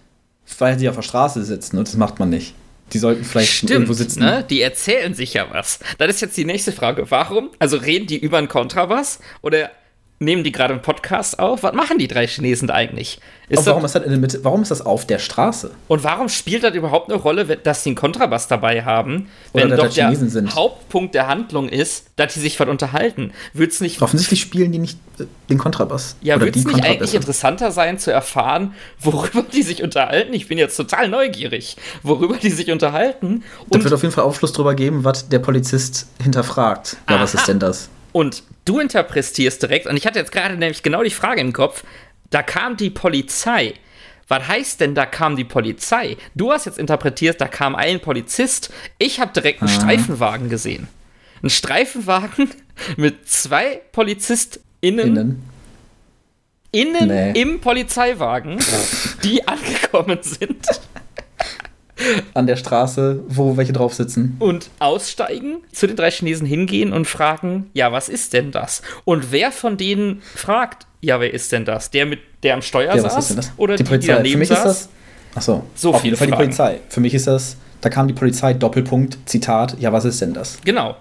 Weil sie auf der Straße sitzen und das macht man nicht. Die sollten vielleicht Stimmt, irgendwo sitzen. Ne? Die erzählen sich ja was. Das ist jetzt die nächste Frage. Warum? Also reden die über einen Kontrabass oder... Nehmen die gerade einen Podcast auf? Was machen die drei Chinesen da eigentlich? Ist warum, ist das in der Mitte, warum ist das auf der Straße? Und warum spielt das überhaupt eine Rolle, dass sie einen Kontrabass dabei haben, wenn Oder doch der sind. Hauptpunkt der Handlung ist, dass die sich was unterhalten? Würd's nicht Offensichtlich spielen die nicht äh, den Kontrabass. Ja, würde es nicht eigentlich interessanter sein, zu erfahren, worüber die sich unterhalten? Ich bin jetzt total neugierig, worüber die sich unterhalten. Und das wird auf jeden Fall Aufschluss darüber geben, was der Polizist hinterfragt. Ja, Aha. Was ist denn das? Und du interpretierst direkt, und ich hatte jetzt gerade nämlich genau die Frage im Kopf, da kam die Polizei. Was heißt denn, da kam die Polizei? Du hast jetzt interpretiert, da kam ein Polizist. Ich habe direkt einen ah. Streifenwagen gesehen. Ein Streifenwagen mit zwei PolizistInnen Innen, innen nee. im Polizeiwagen, die angekommen sind. An der Straße, wo welche drauf sitzen. Und aussteigen, zu den drei Chinesen hingehen und fragen, ja, was ist denn das? Und wer von denen fragt, ja, wer ist denn das? Der, mit, der am Steuer ja, saß? Was ist denn das? Oder die, die, Polizei. die daneben Für mich saß? Ist das, achso, so auf jeden Fall die Polizei. Für mich ist das, da kam die Polizei, Doppelpunkt, Zitat, ja, was ist denn das? Genau.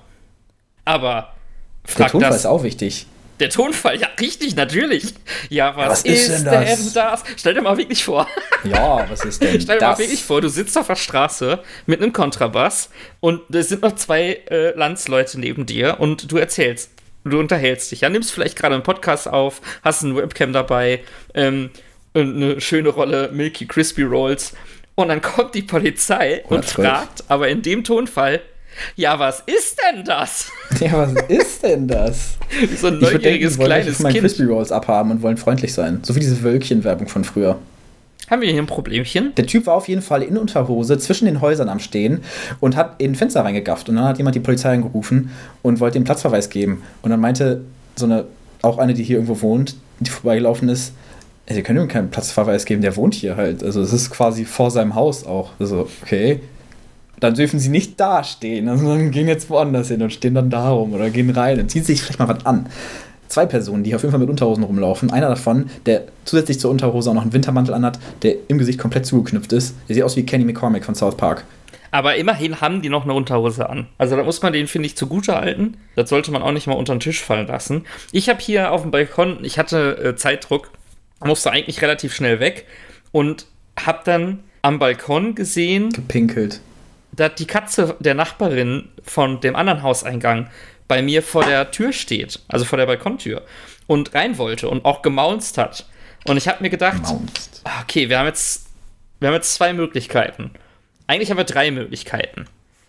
Aber fragt der Tonfall das, ist auch wichtig. Der Tonfall, ja, richtig, natürlich. Ja, was, ja, was ist, ist denn, das? denn das? Stell dir mal wirklich vor. Ja, was ist denn Stell dir das? mal wirklich vor, du sitzt auf der Straße mit einem Kontrabass und es sind noch zwei äh, Landsleute neben dir und du erzählst, du unterhältst dich. Ja, nimmst vielleicht gerade einen Podcast auf, hast eine Webcam dabei, ähm, eine schöne Rolle Milky Crispy Rolls und dann kommt die Polizei und fragt, aber in dem Tonfall, ja, was ist denn das? Ja, was ist denn das? So ein neugieriges denken, kleines Kind. Ich Crispy Rolls abhaben und wollen freundlich sein. So wie diese Wölkchen-Werbung von früher. Haben wir hier ein Problemchen? Der Typ war auf jeden Fall in Unterhose zwischen den Häusern am Stehen und hat in ein Fenster reingegafft. Und dann hat jemand die Polizei angerufen und wollte ihm Platzverweis geben. Und dann meinte so eine, auch eine, die hier irgendwo wohnt, die vorbeigelaufen ist, sie können ihm keinen Platzverweis geben, der wohnt hier halt. Also es ist quasi vor seinem Haus auch. Also, okay. Dann dürfen sie nicht da stehen, also dann gehen jetzt woanders hin und stehen dann da rum oder gehen rein und ziehen sich vielleicht mal was an. Zwei Personen, die auf jeden Fall mit Unterhosen rumlaufen. Einer davon, der zusätzlich zur Unterhose auch noch einen Wintermantel anhat, der im Gesicht komplett zugeknüpft ist. Der sieht aus wie Kenny McCormick von South Park. Aber immerhin haben die noch eine Unterhose an. Also da muss man den, finde ich, zugute halten. Das sollte man auch nicht mal unter den Tisch fallen lassen. Ich habe hier auf dem Balkon, ich hatte äh, Zeitdruck, musste eigentlich relativ schnell weg und habe dann am Balkon gesehen... Gepinkelt. Dass die Katze der Nachbarin von dem anderen Hauseingang bei mir vor der Tür steht, also vor der Balkontür, und rein wollte und auch gemaunzt hat. Und ich habe mir gedacht, Maunzt. okay, wir haben jetzt, wir haben jetzt zwei Möglichkeiten. Eigentlich haben wir drei Möglichkeiten.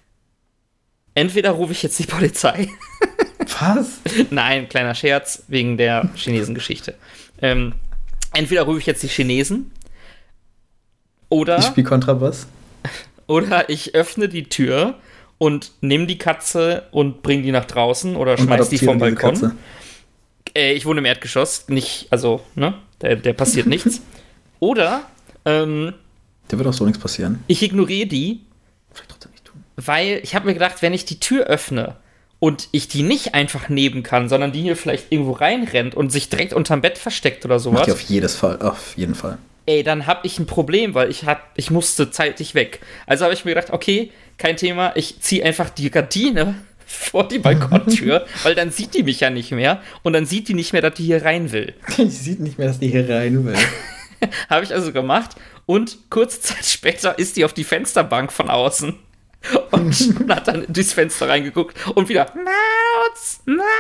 Entweder rufe ich jetzt die Polizei. Was? Nein, kleiner Scherz, wegen der Chinesen-Geschichte. Ähm, entweder rufe ich jetzt die Chinesen oder... Ich spiele Kontrabass. Oder ich öffne die Tür und nehme die Katze und bringe die nach draußen oder schmeiß die vom Balkon. Äh, ich wohne im Erdgeschoss, nicht, also, ne, der, der passiert nichts. Oder, ähm, der wird auch so nichts passieren. Ich ignoriere die, vielleicht trotzdem nicht tun. Weil ich habe mir gedacht, wenn ich die Tür öffne und ich die nicht einfach nehmen kann, sondern die hier vielleicht irgendwo reinrennt und sich direkt unterm Bett versteckt oder sowas. Macht die auf jedes Fall, auf jeden Fall. Ey, dann habe ich ein Problem, weil ich, hab, ich musste zeitig weg. Also habe ich mir gedacht, okay, kein Thema, ich ziehe einfach die Gardine vor die Balkontür, weil dann sieht die mich ja nicht mehr und dann sieht die nicht mehr, dass die hier rein will. Die sieht nicht mehr, dass die hier rein will. Habe ich also gemacht und kurze Zeit später ist die auf die Fensterbank von außen und hat dann durchs Fenster reingeguckt und wieder Maus,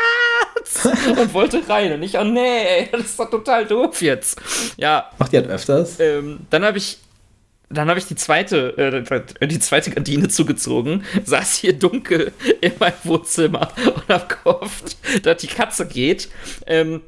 Maus und wollte rein und ich, oh nee, das ist doch total doof jetzt. Ja. Macht die halt öfters? Ähm, dann habe ich Dann habe ich die zweite, äh, die zweite Gardine zugezogen, saß hier dunkel in meinem Wohnzimmer und habe gehofft, dass die Katze geht. Ähm,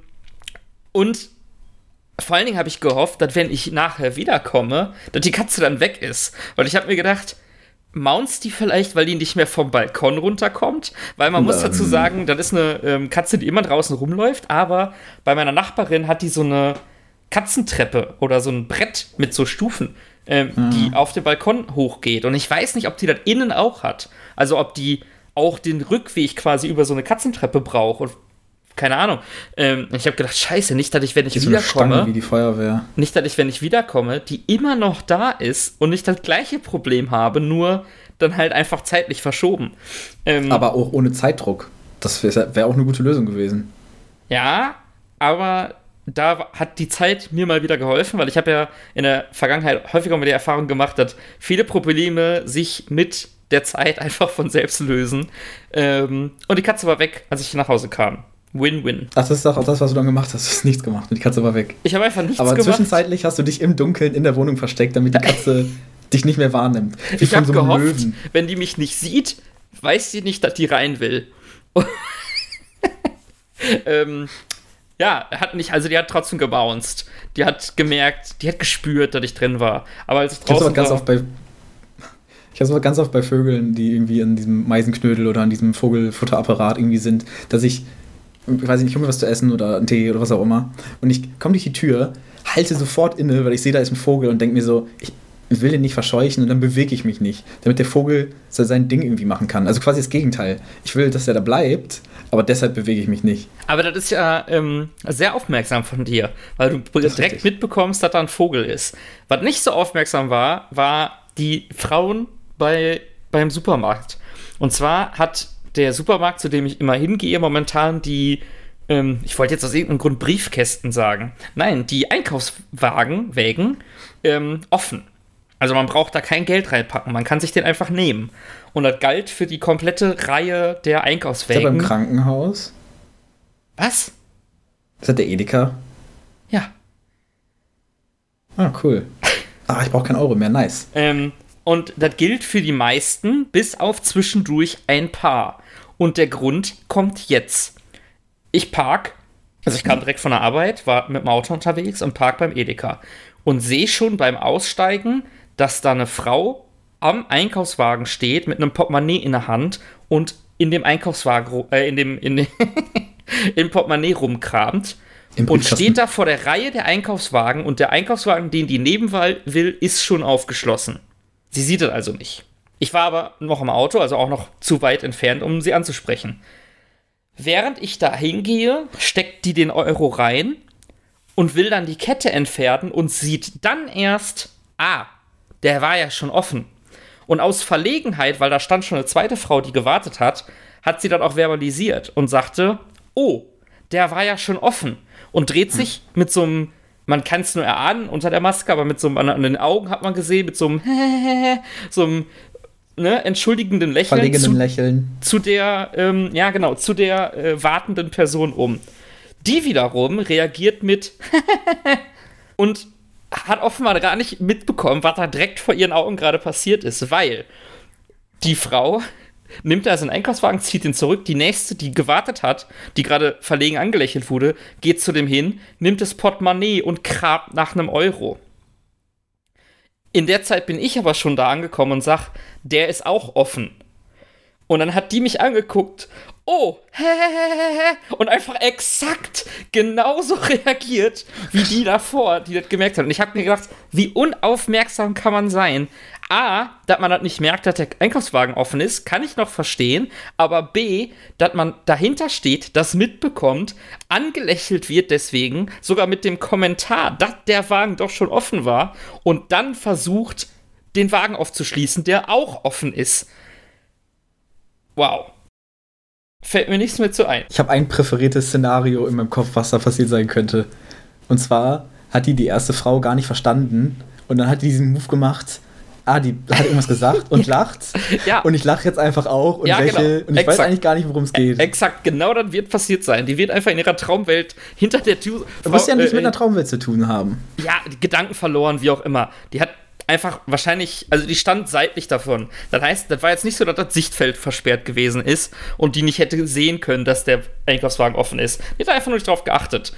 und vor allen Dingen habe ich gehofft, dass wenn ich nachher wiederkomme, dass die Katze dann weg ist. Weil ich habe mir gedacht, mounts die vielleicht, weil die nicht mehr vom Balkon runterkommt? Weil man muss dazu sagen, das ist eine ähm, Katze, die immer draußen rumläuft, aber bei meiner Nachbarin hat die so eine Katzentreppe oder so ein Brett mit so Stufen, ähm, mhm. die auf den Balkon hochgeht. Und ich weiß nicht, ob die das innen auch hat. Also ob die auch den Rückweg quasi über so eine Katzentreppe braucht. Und keine Ahnung. Ähm, ich habe gedacht, scheiße, nicht, dass ich, wenn ich ist wiederkomme, so eine Stange wie die Feuerwehr. Nicht, dass ich, wenn ich wiederkomme, die immer noch da ist und nicht das gleiche Problem habe, nur dann halt einfach zeitlich verschoben. Ähm, aber auch ohne Zeitdruck. Das wäre wär auch eine gute Lösung gewesen. Ja, aber da hat die Zeit mir mal wieder geholfen, weil ich habe ja in der Vergangenheit häufiger mal die Erfahrung gemacht, dass viele Probleme sich mit der Zeit einfach von selbst lösen. Ähm, und die Katze war weg, als ich nach Hause kam. Win-win. Ach, das ist doch auch das, was du dann gemacht hast. Du hast nichts gemacht und die Katze war weg. Ich habe einfach nichts Aber gemacht. Aber zwischenzeitlich hast du dich im Dunkeln in der Wohnung versteckt, damit die Katze dich nicht mehr wahrnimmt. Wie ich habe so gehofft, Löwen. Wenn die mich nicht sieht, weiß sie nicht, dass die rein will. ähm, ja, hat nicht, also die hat trotzdem gebounced. Die hat gemerkt, die hat gespürt, dass ich drin war. Aber als ich draußen ich ganz war... Oft bei Ich habe es ganz oft bei Vögeln, die irgendwie an diesem Meisenknödel oder an diesem Vogelfutterapparat irgendwie sind, dass ich, ich weiß nicht, ich hole mir was zu essen oder einen Tee oder was auch immer und ich komme durch die Tür, halte sofort inne, weil ich sehe, da ist ein Vogel und denke mir so, ich will den nicht verscheuchen und dann bewege ich mich nicht, damit der Vogel sein Ding irgendwie machen kann. Also quasi das Gegenteil. Ich will, dass der da bleibt, aber deshalb bewege ich mich nicht. Aber das ist ja ähm, sehr aufmerksam von dir, weil du direkt richtig mitbekommst, dass da ein Vogel ist. Was nicht so aufmerksam war, war die Frauen bei, beim Supermarkt. Und zwar hat der Supermarkt, zu dem ich immer hingehe, momentan die, ähm, ich wollte jetzt aus irgendeinem Grund Briefkästen sagen. Nein, die Einkaufswagen, Wägen, ähm, offen. Also man braucht da kein Geld reinpacken, man kann sich den einfach nehmen. Und das galt für die komplette Reihe der Einkaufswägen. Ist das beim Krankenhaus? Was? Ist das der Edeka? Ja. Ah, cool. Ah, ich brauche keinen Euro mehr, nice. Ähm, und das gilt für die meisten, bis auf zwischendurch ein paar. Und der Grund kommt jetzt. Ich park, also ich kam direkt von der Arbeit, war mit dem Auto unterwegs und park beim Edeka. Und sehe schon beim Aussteigen, dass da eine Frau am Einkaufswagen steht mit einem Portemonnaie in der Hand und in dem Einkaufswagen, äh, in dem, in dem im Portemonnaie rumkramt. Und steht da vor der Reihe der Einkaufswagen und der Einkaufswagen, den die Nebenwahl will, ist schon aufgeschlossen. Sie sieht es also nicht. Ich war aber noch im Auto, also auch noch zu weit entfernt, um sie anzusprechen. Während ich da hingehe, steckt die den Euro rein und will dann die Kette entfernen und sieht dann erst, ah, der war ja schon offen. Und aus Verlegenheit, weil da stand schon eine zweite Frau, die gewartet hat, hat sie dann auch verbalisiert und sagte, oh, der war ja schon offen. Und dreht sich mit so einem, man kann es nur erahnen unter der Maske, aber mit so einem, an den Augen hat man gesehen, mit so einem, so einem, ne, entschuldigenden Lächeln. Verlegenen zu, Lächeln. Zu der, ähm, ja genau, zu der äh, wartenden Person um. Die wiederum reagiert mit und hat offenbar gar nicht mitbekommen, was da direkt vor ihren Augen gerade passiert ist, weil die Frau nimmt also einen Einkaufswagen, zieht ihn zurück, die nächste, die gewartet hat, die gerade verlegen angelächelt wurde, geht zu dem hin, nimmt das Portemonnaie und kramt nach einem Euro. In der Zeit bin ich aber schon da angekommen und sag, der ist auch offen. Und dann hat die mich angeguckt, oh, hä, hä, hä, hä, und einfach exakt genauso reagiert wie die davor, die das gemerkt hat. Und ich habe mir gedacht, wie unaufmerksam kann man sein? A, dass man das nicht merkt, dass der Einkaufswagen offen ist, kann ich noch verstehen. Aber B, dass man dahinter steht, das mitbekommt, angelächelt wird deswegen, sogar mit dem Kommentar, dass der Wagen doch schon offen war und dann versucht, den Wagen aufzuschließen, der auch offen ist. Wow. Fällt mir nichts mehr zu ein. Ich habe ein präferiertes Szenario in meinem Kopf, was da passiert sein könnte. Und zwar hat die die erste Frau gar nicht verstanden und dann hat die diesen Move gemacht. Ah, die hat irgendwas gesagt und lacht. Ja. Und ich lache jetzt einfach auch und ja, lächle. Genau. Und ich Exakt. weiß eigentlich gar nicht, worum es geht. Exakt, genau das wird passiert sein. Die wird einfach in ihrer Traumwelt hinter der Tür. Du musst ja nichts äh, mit einer Traumwelt zu tun haben. Ja, Gedanken verloren, wie auch immer. Die hat einfach wahrscheinlich, also die stand seitlich davon. Das heißt, das war jetzt nicht so, dass das Sichtfeld versperrt gewesen ist und die nicht hätte sehen können, dass der Einkaufswagen offen ist. Die hat einfach nur nicht drauf geachtet.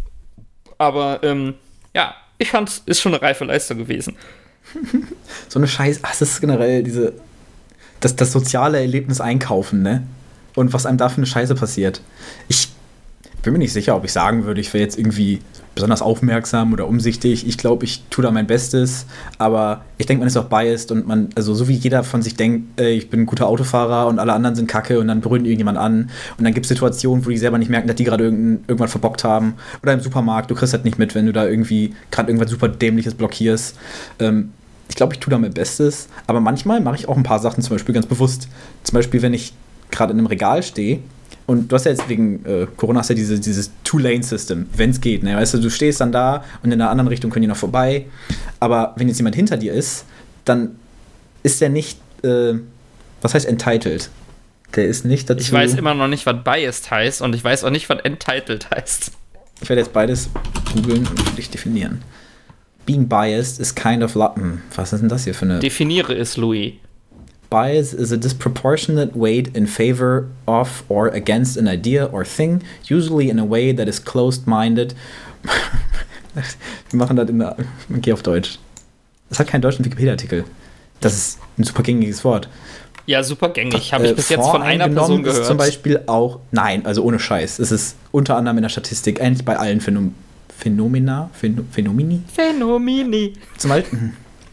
Aber, ähm, ja, ich fand, es ist schon eine reife Leistung gewesen. So eine Scheiße, ach, das ist generell diese, das, das soziale Erlebnis einkaufen, ne? Und was einem da für eine Scheiße passiert. Ich bin mir nicht sicher, ob ich sagen würde, ich wäre jetzt irgendwie besonders aufmerksam oder umsichtig. Ich glaube, ich tue da mein Bestes, aber ich denke, man ist auch biased und man, also so wie jeder von sich denkt, äh, ich bin ein guter Autofahrer und alle anderen sind kacke und dann berührt irgendjemand an und dann gibt es Situationen, wo die selber nicht merken, dass die gerade irgendwann verbockt haben oder im Supermarkt, du kriegst halt nicht mit, wenn du da irgendwie gerade irgendwas super Dämliches blockierst. Ähm, ich glaube, ich tue da mein Bestes, aber manchmal mache ich auch ein paar Sachen zum Beispiel ganz bewusst. Zum Beispiel, wenn ich gerade in einem Regal stehe. Und du hast ja jetzt wegen äh, Corona hast ja diese, dieses Two-Lane-System, wenn es geht. Ne? Weißt du, du stehst dann da und in der anderen Richtung können die noch vorbei. Aber wenn jetzt jemand hinter dir ist, dann ist der nicht, äh, was heißt entitled? Der ist nicht dazu... Ich weiß immer noch nicht, was biased heißt und ich weiß auch nicht, was entitled heißt. Ich werde jetzt beides googeln und für dich definieren. Being biased is kind of... La- hm, was ist denn das hier für eine... Definiere es, Louis. Bias is a disproportionate weight in favor of or against an idea or thing, usually in a way that is closed-minded. Wir machen das in der... Geh auf Deutsch. Das hat keinen deutschen Wikipedia-Artikel. Das ist ein super gängiges Wort. Ja, super gängig. Habe ich äh, bis jetzt von einer Person gehört. Ist zum Beispiel auch... Nein, also ohne Scheiß. Es ist unter anderem in der Statistik, eigentlich bei allen Phänom- Phänomena, Phän- Phänomini. Phänomini. Zum Beispiel...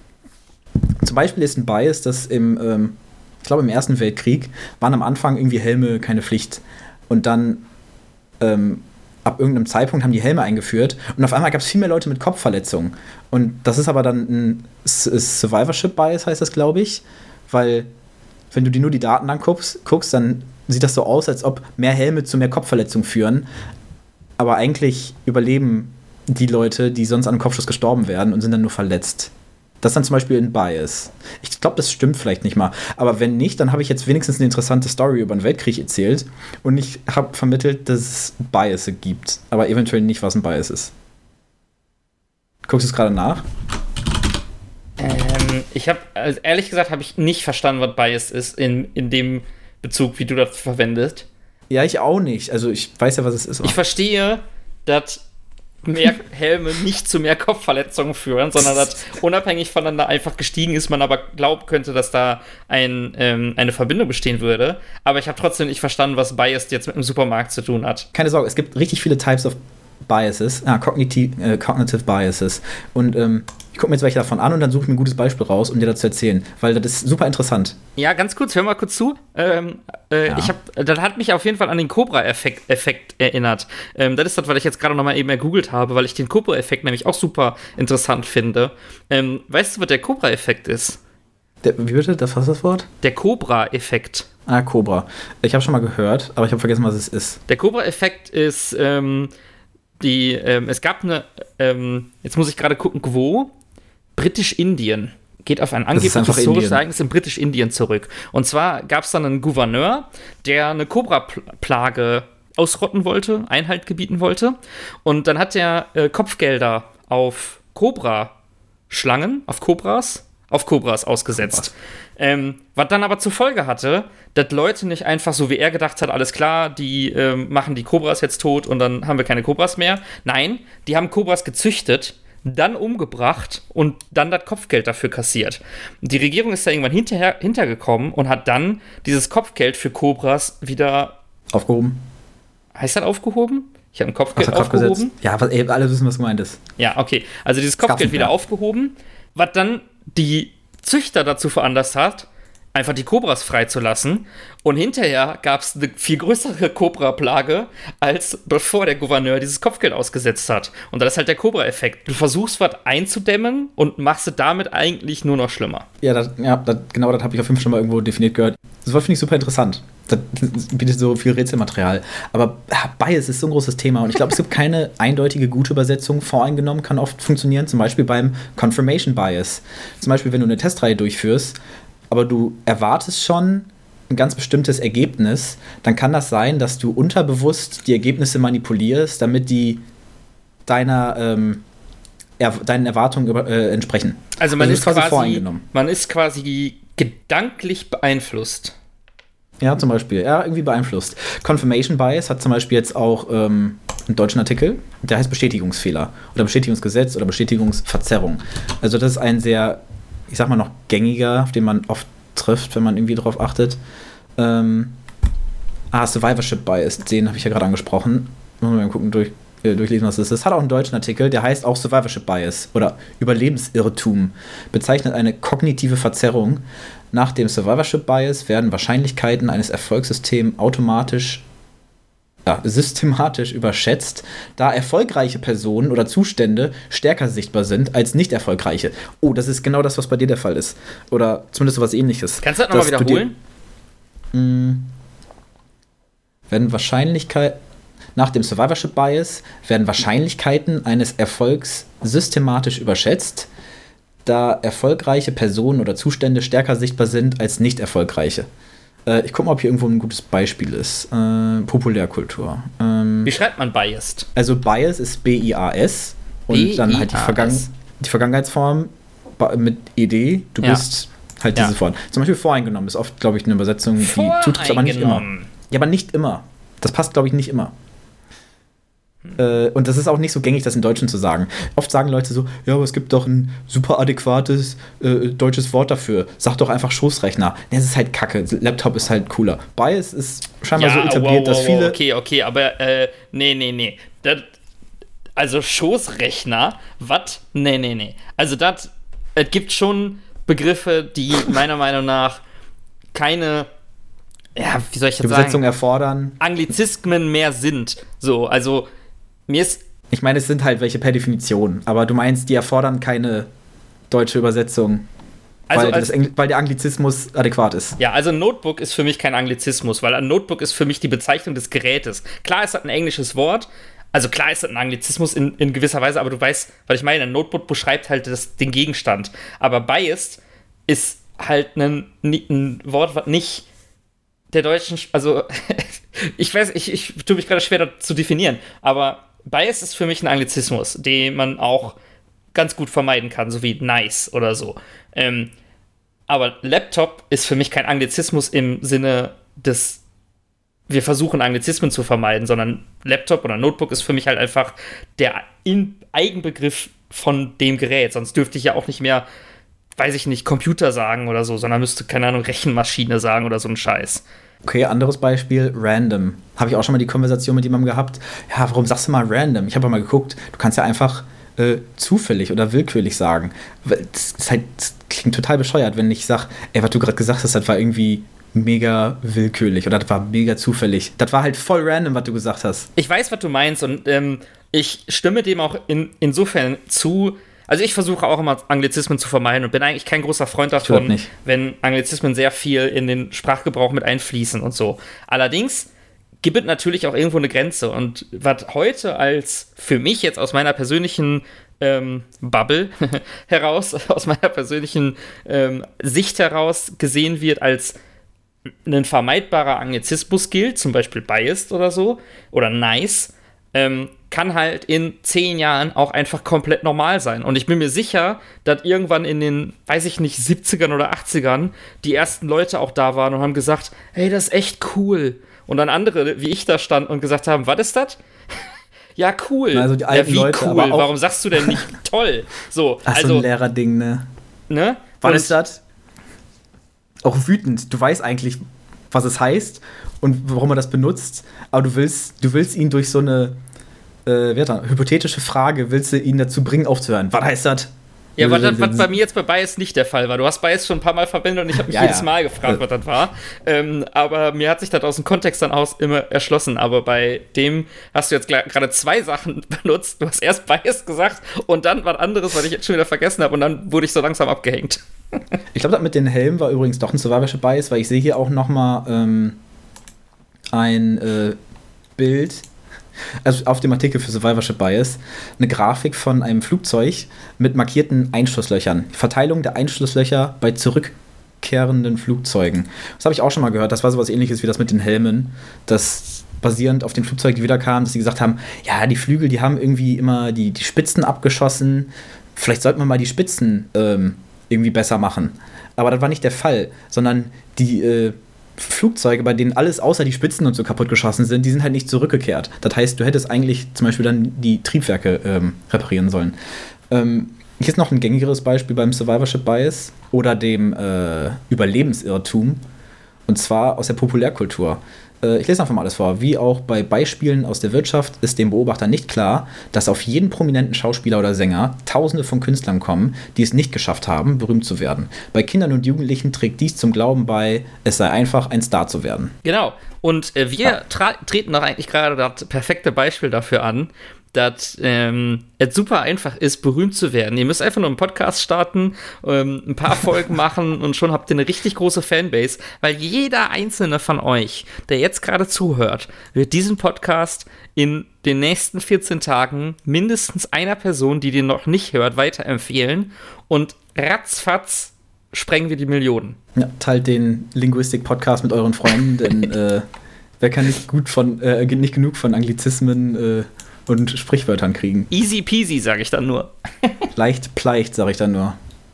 Zum Beispiel ist ein Bias, dass im, ähm, ich glaube im Ersten Weltkrieg waren am Anfang irgendwie Helme keine Pflicht. Und dann ähm, ab irgendeinem Zeitpunkt haben die Helme eingeführt und auf einmal gab es viel mehr Leute mit Kopfverletzungen. Und das ist aber dann ein Survivorship Bias, heißt das, glaube ich. Weil wenn du dir nur die Daten anguckst, guckst, dann sieht das so aus, als ob mehr Helme zu mehr Kopfverletzungen führen. Aber eigentlich überleben die Leute, die sonst an einem Kopfschuss gestorben wären und sind dann nur verletzt. Das ist dann zum Beispiel ein Bias. Ich glaube, das stimmt vielleicht nicht mal. Aber wenn nicht, dann habe ich jetzt wenigstens eine interessante Story über den Weltkrieg erzählt und ich habe vermittelt, dass es Bias gibt. Aber eventuell nicht, was ein Bias ist. Guckst du es gerade nach? Ähm, ich habe, also ehrlich gesagt, habe ich nicht verstanden, was Bias ist in, in dem Bezug, wie du das verwendest. Ja, ich auch nicht. Also ich weiß ja, was es ist. Ich verstehe, dass mehr Helme nicht zu mehr Kopfverletzungen führen, sondern dass unabhängig voneinander einfach gestiegen ist, man aber glauben könnte, dass da ein, ähm, eine Verbindung bestehen würde. Aber ich habe trotzdem nicht verstanden, was Bias jetzt mit dem Supermarkt zu tun hat. Keine Sorge, es gibt richtig viele Types of Biases, ah, Cognitive, äh, Cognitive Biases. Und ähm, ich gucke mir jetzt welche davon an und dann suche ich mir ein gutes Beispiel raus, um dir das zu erzählen, weil das ist super interessant. Ja, ganz kurz, hör mal kurz zu. Ähm, äh, ja. ich hab, das hat mich auf jeden Fall an den Cobra-Effekt Effekt erinnert. Ähm, das ist das, was ich jetzt gerade noch mal eben ergoogelt habe, weil ich den Cobra-Effekt nämlich auch super interessant finde. Ähm, weißt du, was der Cobra-Effekt ist? Der, wie bitte? Das, was ist das Wort? Der Cobra-Effekt. Ah, Cobra. Ich habe schon mal gehört, aber ich habe vergessen, was es ist. Der Cobra-Effekt ist, ähm, die, ähm, es gab eine, ähm, jetzt muss ich gerade gucken, wo? Britisch-Indien. Geht auf ein angeblich historisches Ereignis in Britisch-Indien zurück. Und zwar gab es dann einen Gouverneur, der eine Cobra-Plage ausrotten wollte, Einhalt gebieten wollte. Und dann hat er äh, Kopfgelder auf Cobra-Schlangen, auf Cobras, auf Cobras ausgesetzt. Ähm, was dann aber zur Folge hatte, dass Leute nicht einfach so wie er gedacht hat, alles klar, die ähm, machen die Cobras jetzt tot und dann haben wir keine Cobras mehr. Nein, die haben Cobras gezüchtet, dann umgebracht und dann das Kopfgeld dafür kassiert. Die Regierung ist da irgendwann hinterher, hintergekommen und hat dann dieses Kopfgeld für Kobras wieder aufgehoben. Heißt das aufgehoben? Ich habe ein Kopfgeld Ach, aufgehoben. Ja, aber ey, alle wissen, was gemeint ist. Ja, okay. Also dieses Kopfgeld wieder aufgehoben, was dann die Züchter dazu veranlasst hat, einfach die Kobras freizulassen. Und hinterher gab es eine viel größere Kobra-Plage, als bevor der Gouverneur dieses Kopfgeld ausgesetzt hat. Und das ist halt der Kobra-Effekt. Du versuchst was einzudämmen und machst es damit eigentlich nur noch schlimmer. Ja, das, ja das, genau das habe ich auf jeden Fall schon mal irgendwo definiert gehört. Das finde ich super interessant. Das bietet so viel Rätselmaterial. Aber ja, Bias ist so ein großes Thema. Und ich glaube, es gibt keine eindeutige gute Übersetzung. Voreingenommen kann oft funktionieren. Zum Beispiel beim Confirmation Bias. Zum Beispiel, wenn du eine Testreihe durchführst, aber du erwartest schon ein ganz bestimmtes Ergebnis, dann kann das sein, dass du unterbewusst die Ergebnisse manipulierst, damit die deiner, ähm, er, deinen Erwartungen über, äh, entsprechen. Also man, also ist quasi, quasi voreingenommen. Man ist quasi gedanklich beeinflusst. Ja, zum Beispiel. Ja, irgendwie beeinflusst. Confirmation Bias hat zum Beispiel jetzt auch ähm, einen deutschen Artikel, der heißt Bestätigungsfehler oder Bestätigungsgesetz oder Bestätigungsverzerrung. Also das ist ein sehr, ich sag mal noch gängiger, auf den man oft trifft, wenn man irgendwie drauf achtet. Ähm, ah, Survivorship Bias, den habe ich ja gerade angesprochen. Muss man mal gucken, durch, äh, durchlesen, was das ist. Hat auch einen deutschen Artikel, der heißt auch Survivorship Bias oder Überlebensirrtum. Bezeichnet eine kognitive Verzerrung. Nach dem Survivorship Bias werden Wahrscheinlichkeiten eines Erfolgssystems automatisch Ja, systematisch überschätzt, da erfolgreiche Personen oder Zustände stärker sichtbar sind als nicht erfolgreiche. Oh, das ist genau das, was bei dir der Fall ist. Oder zumindest sowas Ähnliches. Kannst du das nochmal wiederholen? Dir, mh, werden Wahrscheinlichkeiten, nach dem Survivorship Bias werden Wahrscheinlichkeiten eines Erfolgs systematisch überschätzt, da erfolgreiche Personen oder Zustände stärker sichtbar sind als nicht erfolgreiche. Ich gucke mal, ob hier irgendwo ein gutes Beispiel ist. Äh, Populärkultur. Ähm, Wie schreibt man Biased? Also Bias ist B I A S und B I A S. Dann halt die, Vergangen- die Vergangenheitsform mit E D. Du ja. bist halt ja. diese Form. Zum Beispiel voreingenommen ist oft, glaube ich, eine Übersetzung, die zutrifft, aber nicht immer. Ja, aber nicht immer. Das passt, glaube ich, nicht immer. Und das ist auch nicht so gängig, das in Deutschen zu sagen. Oft sagen Leute so, ja, aber es gibt doch ein super adäquates äh, deutsches Wort dafür. Sag doch einfach Schoßrechner. Nee, das ist halt kacke. Laptop ist halt cooler. Bias ist scheinbar ja, so etabliert, wow, wow, dass viele... Okay, okay, aber äh, nee, nee, nee. Das, also Schoßrechner, was? Nee, nee, nee. Also das, es gibt schon Begriffe, die meiner Meinung nach keine... Ja, wie soll ich das die sagen? Übersetzung erfordern. Anglizismen mehr sind. So, also mir ist. Ich meine, es sind halt welche per Definition, aber du meinst, die erfordern keine deutsche Übersetzung, also weil, das Engl- weil der Anglizismus adäquat ist. Ja, also ein Notebook ist für mich kein Anglizismus, weil ein Notebook ist für mich die Bezeichnung des Gerätes. Klar ist das ein englisches Wort, also klar ist das ein Anglizismus in, in gewisser Weise, aber du weißt, was ich meine, ein Notebook beschreibt halt das, den Gegenstand. Aber biased ist halt ein, ein Wort, was nicht der deutschen, also ich weiß, ich, ich tue mich gerade schwer da zu definieren, aber Bias ist für mich ein Anglizismus, den man auch ganz gut vermeiden kann, so wie nice oder so. Ähm, aber Laptop ist für mich kein Anglizismus im Sinne des, wir versuchen Anglizismen zu vermeiden, sondern Laptop oder Notebook ist für mich halt einfach der In- Eigenbegriff von dem Gerät, sonst dürfte ich ja auch nicht mehr, weiß ich nicht, Computer sagen oder so, sondern müsste, keine Ahnung, Rechenmaschine sagen oder so ein Scheiß. Okay, anderes Beispiel, random. Habe ich auch schon mal die Konversation mit jemandem gehabt. Ja, warum sagst du mal random? Ich habe mal geguckt, du kannst ja einfach äh, zufällig oder willkürlich sagen. Das, ist halt, das klingt total bescheuert, wenn ich sage, ey, was du gerade gesagt hast, das war irgendwie mega willkürlich oder das war mega zufällig. Das war halt voll random, was du gesagt hast. Ich weiß, was du meinst und ähm, ich stimme dem auch in, insofern zu. Also ich versuche auch immer Anglizismen zu vermeiden und bin eigentlich kein großer Freund davon, wenn Anglizismen sehr viel in den Sprachgebrauch mit einfließen und so. Allerdings gibt es natürlich auch irgendwo eine Grenze und was heute als für mich jetzt aus meiner persönlichen ähm, Bubble heraus, aus meiner persönlichen ähm, Sicht heraus gesehen wird als ein vermeidbarer Anglizismus gilt, zum Beispiel biased oder so oder nice, ähm, kann halt in zehn Jahren auch einfach komplett normal sein. Und ich bin mir sicher, dass irgendwann in den, weiß ich nicht, siebzigern oder achtzigern die ersten Leute auch da waren und haben gesagt, hey, das ist echt cool. Und dann andere, wie ich da standen und gesagt haben, was ist das? Ja, cool. Also die alten ja, wie Leute, cool. aber auch Warum sagst du denn nicht toll? So, Ach, also, so ein Lehrerding, ne? ne? Was Und- ist das? Auch wütend. Du weißt eigentlich, was es heißt und warum er das benutzt, aber du willst, du willst ihn durch so eine äh, wie heißt das, hypothetische Frage, willst du ihn dazu bringen, aufzuhören. Was heißt das? Ja, was, was bei mir jetzt bei Bias nicht der Fall war. Du hast Bias schon ein paar Mal verwendet und ich habe mich Ja, jedes ja. Mal gefragt, was das war. Ähm, aber mir hat sich das aus dem Kontext dann aus immer erschlossen. Aber bei dem hast du jetzt gra- gerade zwei Sachen benutzt. Du hast erst Bias gesagt und dann was anderes, was ich jetzt schon wieder vergessen habe. Und dann wurde ich so langsam abgehängt. Ich glaube, das mit den Helmen war übrigens doch ein Survivorship Bias, weil ich sehe hier auch noch mal ähm, ein äh, Bild, also auf dem Artikel für Survivorship Bias, eine Grafik von einem Flugzeug mit markierten Einschusslöchern. Die Verteilung der Einschusslöcher bei zurückkehrenden Flugzeugen. Das habe ich auch schon mal gehört. Das war sowas Ähnliches wie das mit den Helmen. Das basierend auf den Flugzeugen, die wiederkamen, dass sie gesagt haben, ja, die Flügel, die haben irgendwie immer die, die Spitzen abgeschossen. Vielleicht sollten wir mal die Spitzen ähm, irgendwie besser machen. Aber das war nicht der Fall, sondern die äh, Flugzeuge, bei denen alles außer die Spitzen und so kaputt geschossen sind, die sind halt nicht zurückgekehrt. Das heißt, du hättest eigentlich zum Beispiel dann die Triebwerke ähm, reparieren sollen. Ähm, hier ist noch ein gängigeres Beispiel beim Survivorship Bias oder dem äh, Überlebensirrtum. Und zwar aus der Populärkultur. Äh, ich lese einfach mal alles vor. Wie auch bei Beispielen aus der Wirtschaft ist dem Beobachter nicht klar, dass auf jeden prominenten Schauspieler oder Sänger Tausende von Künstlern kommen, die es nicht geschafft haben, berühmt zu werden. Bei Kindern und Jugendlichen trägt dies zum Glauben bei, es sei einfach, ein Star zu werden. Genau. Und äh, wir tra- treten doch eigentlich gerade das perfekte Beispiel dafür an, dass ähm, es super einfach ist, berühmt zu werden. Ihr müsst einfach nur einen Podcast starten, ähm, ein paar Folgen machen und schon habt ihr eine richtig große Fanbase, weil jeder einzelne von euch, der jetzt gerade zuhört, wird diesen Podcast in den nächsten vierzehn Tagen mindestens einer Person, die den noch nicht hört, weiterempfehlen und ratzfatz sprengen wir die Millionen. Ja, teilt den Linguistik-Podcast mit euren Freunden, denn äh, wer kann nicht gut von, äh, nicht genug von Anglizismen äh, und Sprichwörtern kriegen. Easy peasy, sage ich dann nur. Leicht pleicht, sage ich dann nur.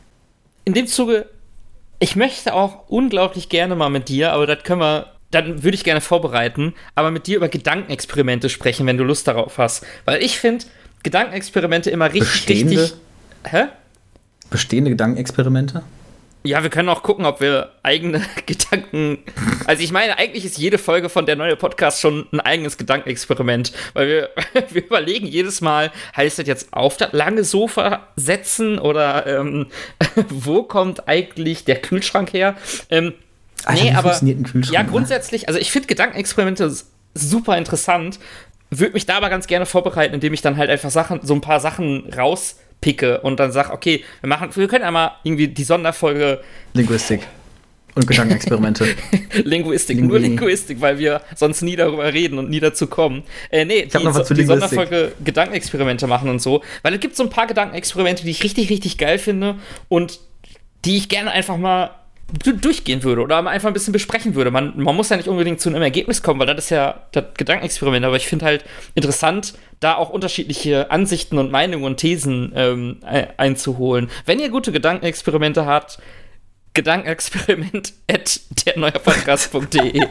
In dem Zuge, ich möchte auch unglaublich gerne mal mit dir, aber das können wir, dann würde ich gerne vorbereiten, aber mit dir über Gedankenexperimente sprechen, wenn du Lust darauf hast. Weil ich finde Gedankenexperimente immer richtig, Bestehende? richtig. Hä? Bestehende Gedankenexperimente? Ja, wir können auch gucken, ob wir eigene Gedanken. Also ich meine, eigentlich ist jede Folge von der neue Podcast schon ein eigenes Gedankenexperiment, weil wir, wir überlegen jedes Mal, heißt das jetzt auf das lange Sofa setzen oder ähm, wo kommt eigentlich der Kühlschrank her? Ähm, Alter, nee, wie aber funktioniert ein Kühlschrank, ja, ne? grundsätzlich, also ich finde Gedankenexperimente s- super interessant, würde mich da aber ganz gerne vorbereiten, indem ich dann halt einfach Sachen, so ein paar Sachen rauspicke und dann sage, okay, wir machen, wir können einmal irgendwie die Sonderfolge Linguistik und Gedankenexperimente. Linguistik, Lingui. nur Linguistik, weil wir sonst nie darüber reden und nie dazu kommen. Äh, nee, hab die, noch was so, zu die Linguistik. Sonderfolge Gedankenexperimente machen und so, weil es gibt so ein paar Gedankenexperimente, die ich richtig, richtig geil finde und die ich gerne einfach mal du- durchgehen würde oder mal einfach ein bisschen besprechen würde. Man, man muss ja nicht unbedingt zu einem Ergebnis kommen, weil das ist ja das Gedankenexperiment, aber ich finde halt interessant, da auch unterschiedliche Ansichten und Meinungen und Thesen ähm, ein- einzuholen. Wenn ihr gute Gedankenexperimente habt, Gedankenexperiment at derneuerpodcast.de.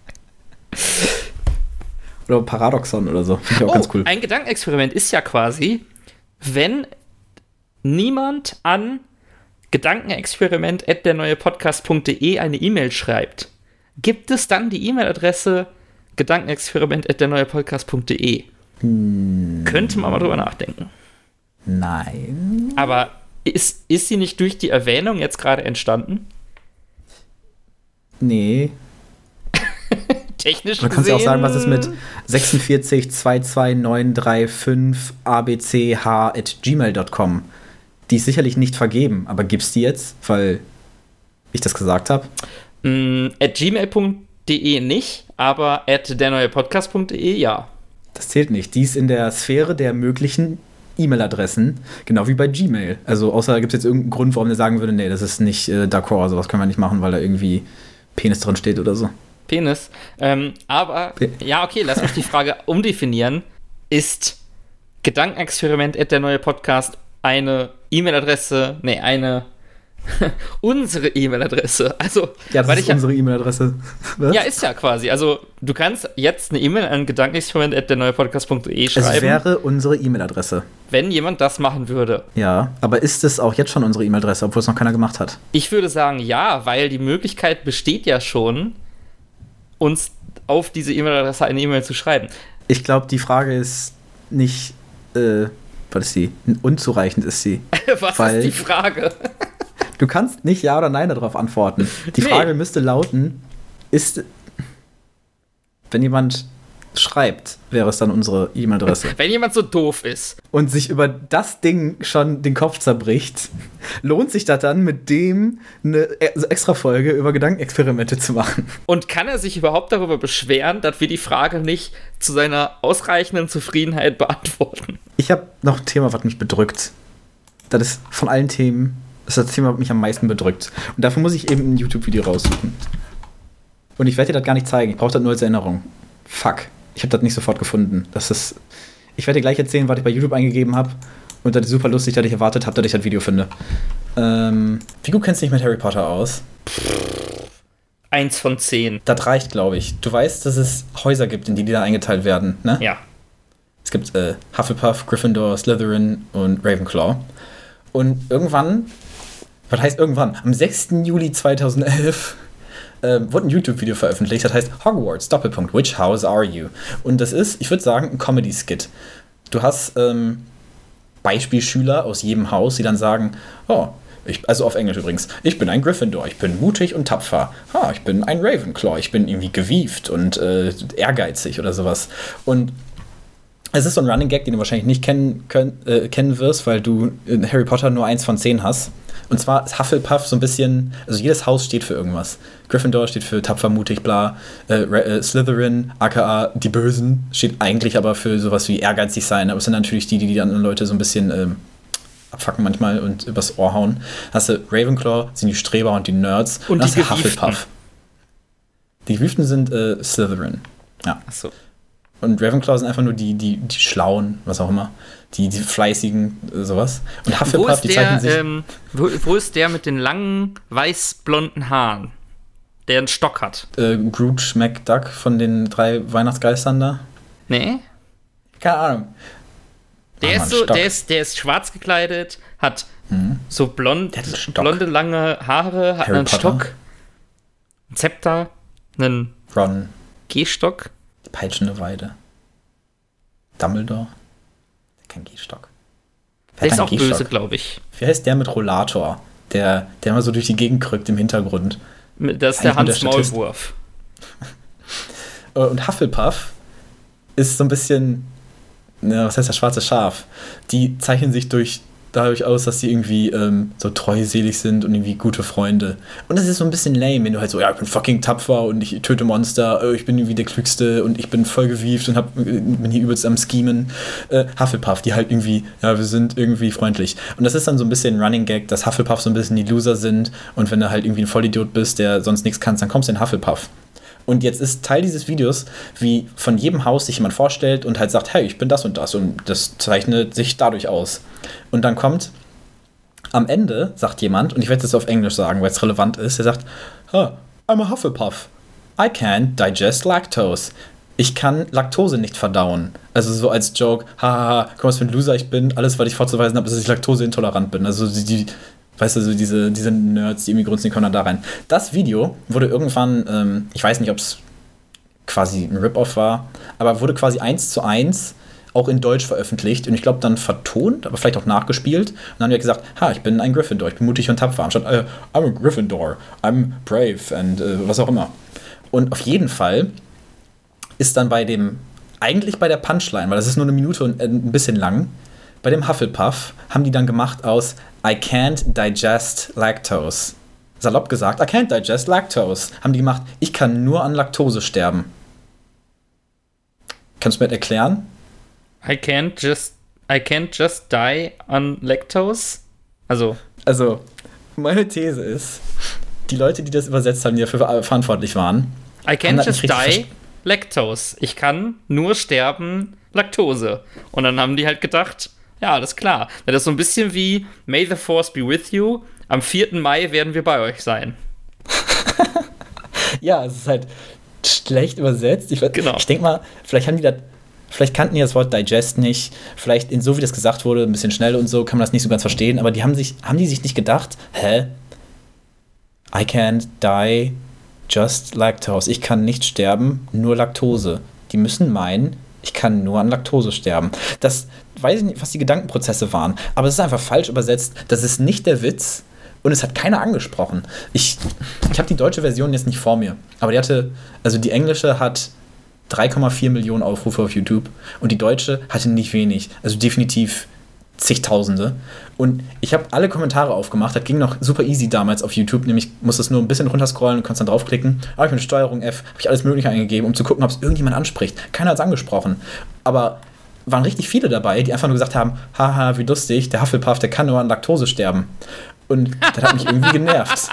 Oder Paradoxon oder so. Finde ich auch Oh, ganz cool. ein Gedankenexperiment ist ja quasi, wenn niemand an gedankenexperiment at derneuepodcast.de eine E-Mail schreibt, gibt es dann die E-Mail-Adresse gedankenexperiment at derneuepodcast.de. Hm, Könnte man mal drüber nachdenken. nein. Aber ist, ist sie nicht durch die Erwähnung jetzt gerade entstanden? Nee. Technisch Man kann ja auch sagen, was ist mit gesehen- sechsundvierzig zwei zwei neun drei fünf a b c h at gmail dot com. Die ist sicherlich nicht vergeben, aber gibt's die jetzt, weil ich das gesagt habe? Mm, at gmail punkt de nicht, aber at derneuepodcast.de ja. Das zählt nicht. Die ist in der Sphäre der möglichen E-Mail-Adressen, genau wie bei Gmail. Also außer gibt es jetzt irgendeinen Grund, warum der sagen würde, nee, das ist nicht äh, d'accord, sowas können wir nicht machen, weil da irgendwie Penis drin steht oder so. Penis. Ähm, aber, Pe- ja, okay, lass mich die Frage umdefinieren. Ist Gedankenexperiment at der neue Podcast eine E-Mail-Adresse, nee, eine Unsere E-Mail-Adresse. Also, Ja, das weil ist ich ja, unsere E-Mail-Adresse. Was? ja, ist ja quasi. Also, du kannst jetzt eine E-Mail an gedankenexperiment at der neue podcast punkt de Es schreiben, wäre unsere E-Mail-Adresse. wenn jemand das machen würde. Ja, aber ist es auch jetzt schon unsere E-Mail-Adresse, obwohl es noch keiner gemacht hat? Ich würde sagen, ja, weil die Möglichkeit besteht ja schon, uns auf diese E-Mail-Adresse eine E-Mail zu schreiben. Ich glaube, die Frage ist nicht, äh, was ist sie? Unzureichend ist sie. Was Weil- ist die Frage? Du kannst nicht Ja oder Nein darauf antworten. Die Nee. Frage müsste lauten, ist, wenn jemand schreibt, wäre es dann unsere E-Mail-Adresse Wenn jemand so doof ist. und sich über das Ding schon den Kopf zerbricht, lohnt sich das dann, mit dem eine also extra Folge über Gedankenexperimente zu machen? Und kann er sich überhaupt darüber beschweren, dass wir die Frage nicht zu seiner ausreichenden Zufriedenheit beantworten? Ich habe noch ein Thema, was mich bedrückt. Das ist von allen Themen, das ist das Thema, was mich am meisten bedrückt. Und dafür muss ich eben ein YouTube-Video raussuchen. Und ich werde dir das gar nicht zeigen. Ich brauche das nur als Erinnerung. Fuck. Ich habe das nicht sofort gefunden. Das ist. Ich werde dir gleich erzählen, was ich bei YouTube eingegeben habe. Und das ist super lustig, dass ich erwartet habe, dass ich das Video finde. Ähm, wie gut kennst du dich mit Harry Potter aus? Eins von zehn. Das reicht, glaube ich. Du weißt, dass es Häuser gibt, in die die da eingeteilt werden, ne? Ja. Es gibt äh, Hufflepuff, Gryffindor, Slytherin und Ravenclaw. Und irgendwann, was heißt irgendwann? Am sechsten Juli zweitausendelf äh, wurde ein YouTube-Video veröffentlicht, das heißt Hogwarts, Doppelpunkt, Which House Are You? Und das ist, ich würde sagen, ein Comedy-Skit. Du hast ähm, Beispielschüler aus jedem Haus, die dann sagen, oh, ich, also auf Englisch übrigens, ich bin ein Gryffindor, ich bin mutig und tapfer. Ah, ich bin ein Ravenclaw, ich bin irgendwie gewieft und äh, ehrgeizig oder sowas. Und es ist so ein Running Gag, den du wahrscheinlich nicht kennen, können, äh, kennen wirst, weil du in Harry Potter nur eins von zehn hast. Und zwar ist Hufflepuff so ein bisschen, also jedes Haus steht für irgendwas. Gryffindor steht für tapfer, mutig, bla. Äh, äh, Slytherin, aka die Bösen, steht eigentlich aber für sowas wie ehrgeizig sein. Aber es sind natürlich die, die die anderen Leute so ein bisschen ähm, abfacken manchmal und übers Ohr hauen. Hast du Ravenclaw, sind die Streber und die Nerds. Und dann die hast du Gewieften. Hufflepuff. Die Gewieften sind äh, Slytherin. Ja. Achso. Und Ravenclaw sind einfach nur die, die, die Schlauen, was auch immer. Die, die Fleißigen, äh, sowas. Und Wo Hufflepuff, ist die der, zeichnen sich. ähm, wo, wo ist der mit den langen, weiß-blonden Haaren, der einen Stock hat? Äh, Scrooge McDuck von den drei Weihnachtsgeistern da? Nee? Keine Ahnung. Der, Ah, ist Mann, so, Stock. der, ist, der ist schwarz gekleidet, hat Mhm. so blond, Der hat einen Stock. blonde, lange Haare, hat Harry einen Potter. Stock, ein Zepter, einen Ron, Gehstock. die peitschende Weide. Dumbledore. Kein Gehstock. Wer Der hat ist einen auch böse, Gehstock? glaube ich. Wie heißt der mit Rollator? Der, der immer so durch die Gegend krückt im Hintergrund. Das ist der Eigentlich nur der Hans Statist. Maulwurf. Äh, Und Hufflepuff ist so ein bisschen, na, was heißt das schwarze Schaf? Die zeichnen sich durch, dadurch aus, dass sie irgendwie ähm, so treuselig sind und irgendwie gute Freunde. Und das ist so ein bisschen lame, wenn du halt so, ja, ich bin fucking tapfer und ich töte Monster, äh, ich bin irgendwie der Klügste und ich bin voll gewieft und hab, äh, bin hier übelst am Schemen. Äh, Hufflepuff, die halt irgendwie, ja, wir sind irgendwie freundlich. Und das ist dann so ein bisschen ein Running Gag, dass Hufflepuff so ein bisschen die Loser sind und wenn du halt irgendwie ein Vollidiot bist, der sonst nichts kannst, dann kommst du in Hufflepuff. Und jetzt ist Teil dieses Videos, wie von jedem Haus sich jemand vorstellt und halt sagt, hey, ich bin das und das und das zeichnet sich dadurch aus. Und dann kommt am Ende, sagt jemand, und ich werde es jetzt auf Englisch sagen, weil es relevant ist, er sagt, huh, I'm a Hufflepuff. I can't digest lactose. Ich kann Laktose nicht verdauen. Also so als Joke, hahaha, guck mal, was für ein Loser ich bin. Alles, was ich vorzuweisen habe, ist, dass ich laktoseintolerant bin. Also die, die weißt du, so diese, diese Nerds, die irgendwie grunzen, die kommen dann da rein. Das Video wurde irgendwann, ähm, ich weiß nicht, ob es quasi ein Rip-Off war, aber wurde quasi eins zu eins auch in Deutsch veröffentlicht und ich glaube dann vertont, aber vielleicht auch nachgespielt. Und dann haben wir gesagt, ha, ich bin ein Gryffindor, ich bin mutig und tapfer. Anstatt, äh, I'm a Gryffindor, I'm brave and äh, was auch immer. Und auf jeden Fall ist dann bei dem, eigentlich bei der Punchline, weil das ist nur eine Minute und ein bisschen lang, bei dem Hufflepuff haben die dann gemacht aus I can't digest lactose. Salopp gesagt, I can't digest lactose. Haben die gemacht, ich kann nur an Laktose sterben. Kannst du mir das erklären? I can't just, I can't just die on lactose. Also, Also, meine These ist, die Leute, die das übersetzt haben, die dafür verantwortlich waren, I haben can't das just nicht richtig die lactose. Ich kann nur sterben Laktose. Und dann haben die halt gedacht, ja, alles klar. Das ist so ein bisschen wie May the Force be with you am vierten Mai werden wir bei euch sein. Ja, es ist halt schlecht übersetzt. Ich, genau. ich denke mal, vielleicht haben die das, vielleicht kannten die das Wort Digest nicht. Vielleicht, in so wie das gesagt wurde, ein bisschen schnell und so, kann man das nicht so ganz verstehen. Aber die haben sich, haben die sich nicht gedacht, hä? I can't die just lactose. Ich kann nicht sterben, nur Laktose. Die müssen meinen, ich kann nur an Laktose sterben. Das weiß ich nicht, was die Gedankenprozesse waren. Aber es ist einfach falsch übersetzt. Das ist nicht der Witz. Und es hat keiner angesprochen. Ich, ich habe die deutsche Version jetzt nicht vor mir. Aber die hatte, also die englische hat drei Komma vier Millionen Aufrufe auf YouTube. Und die deutsche hatte nicht wenig. Also definitiv zigtausende. Und ich habe alle Kommentare aufgemacht. Das ging noch super easy damals auf YouTube. Nämlich musste es nur ein bisschen runterscrollen und konntest dann draufklicken. Aber ich mit Steuerung F habe ich alles Mögliche eingegeben, um zu gucken, ob es irgendjemand anspricht. Keiner hat es angesprochen. Aber waren richtig viele dabei, die einfach nur gesagt haben, haha, wie lustig, der Hufflepuff, der kann nur an Laktose sterben. Und das hat mich irgendwie genervt.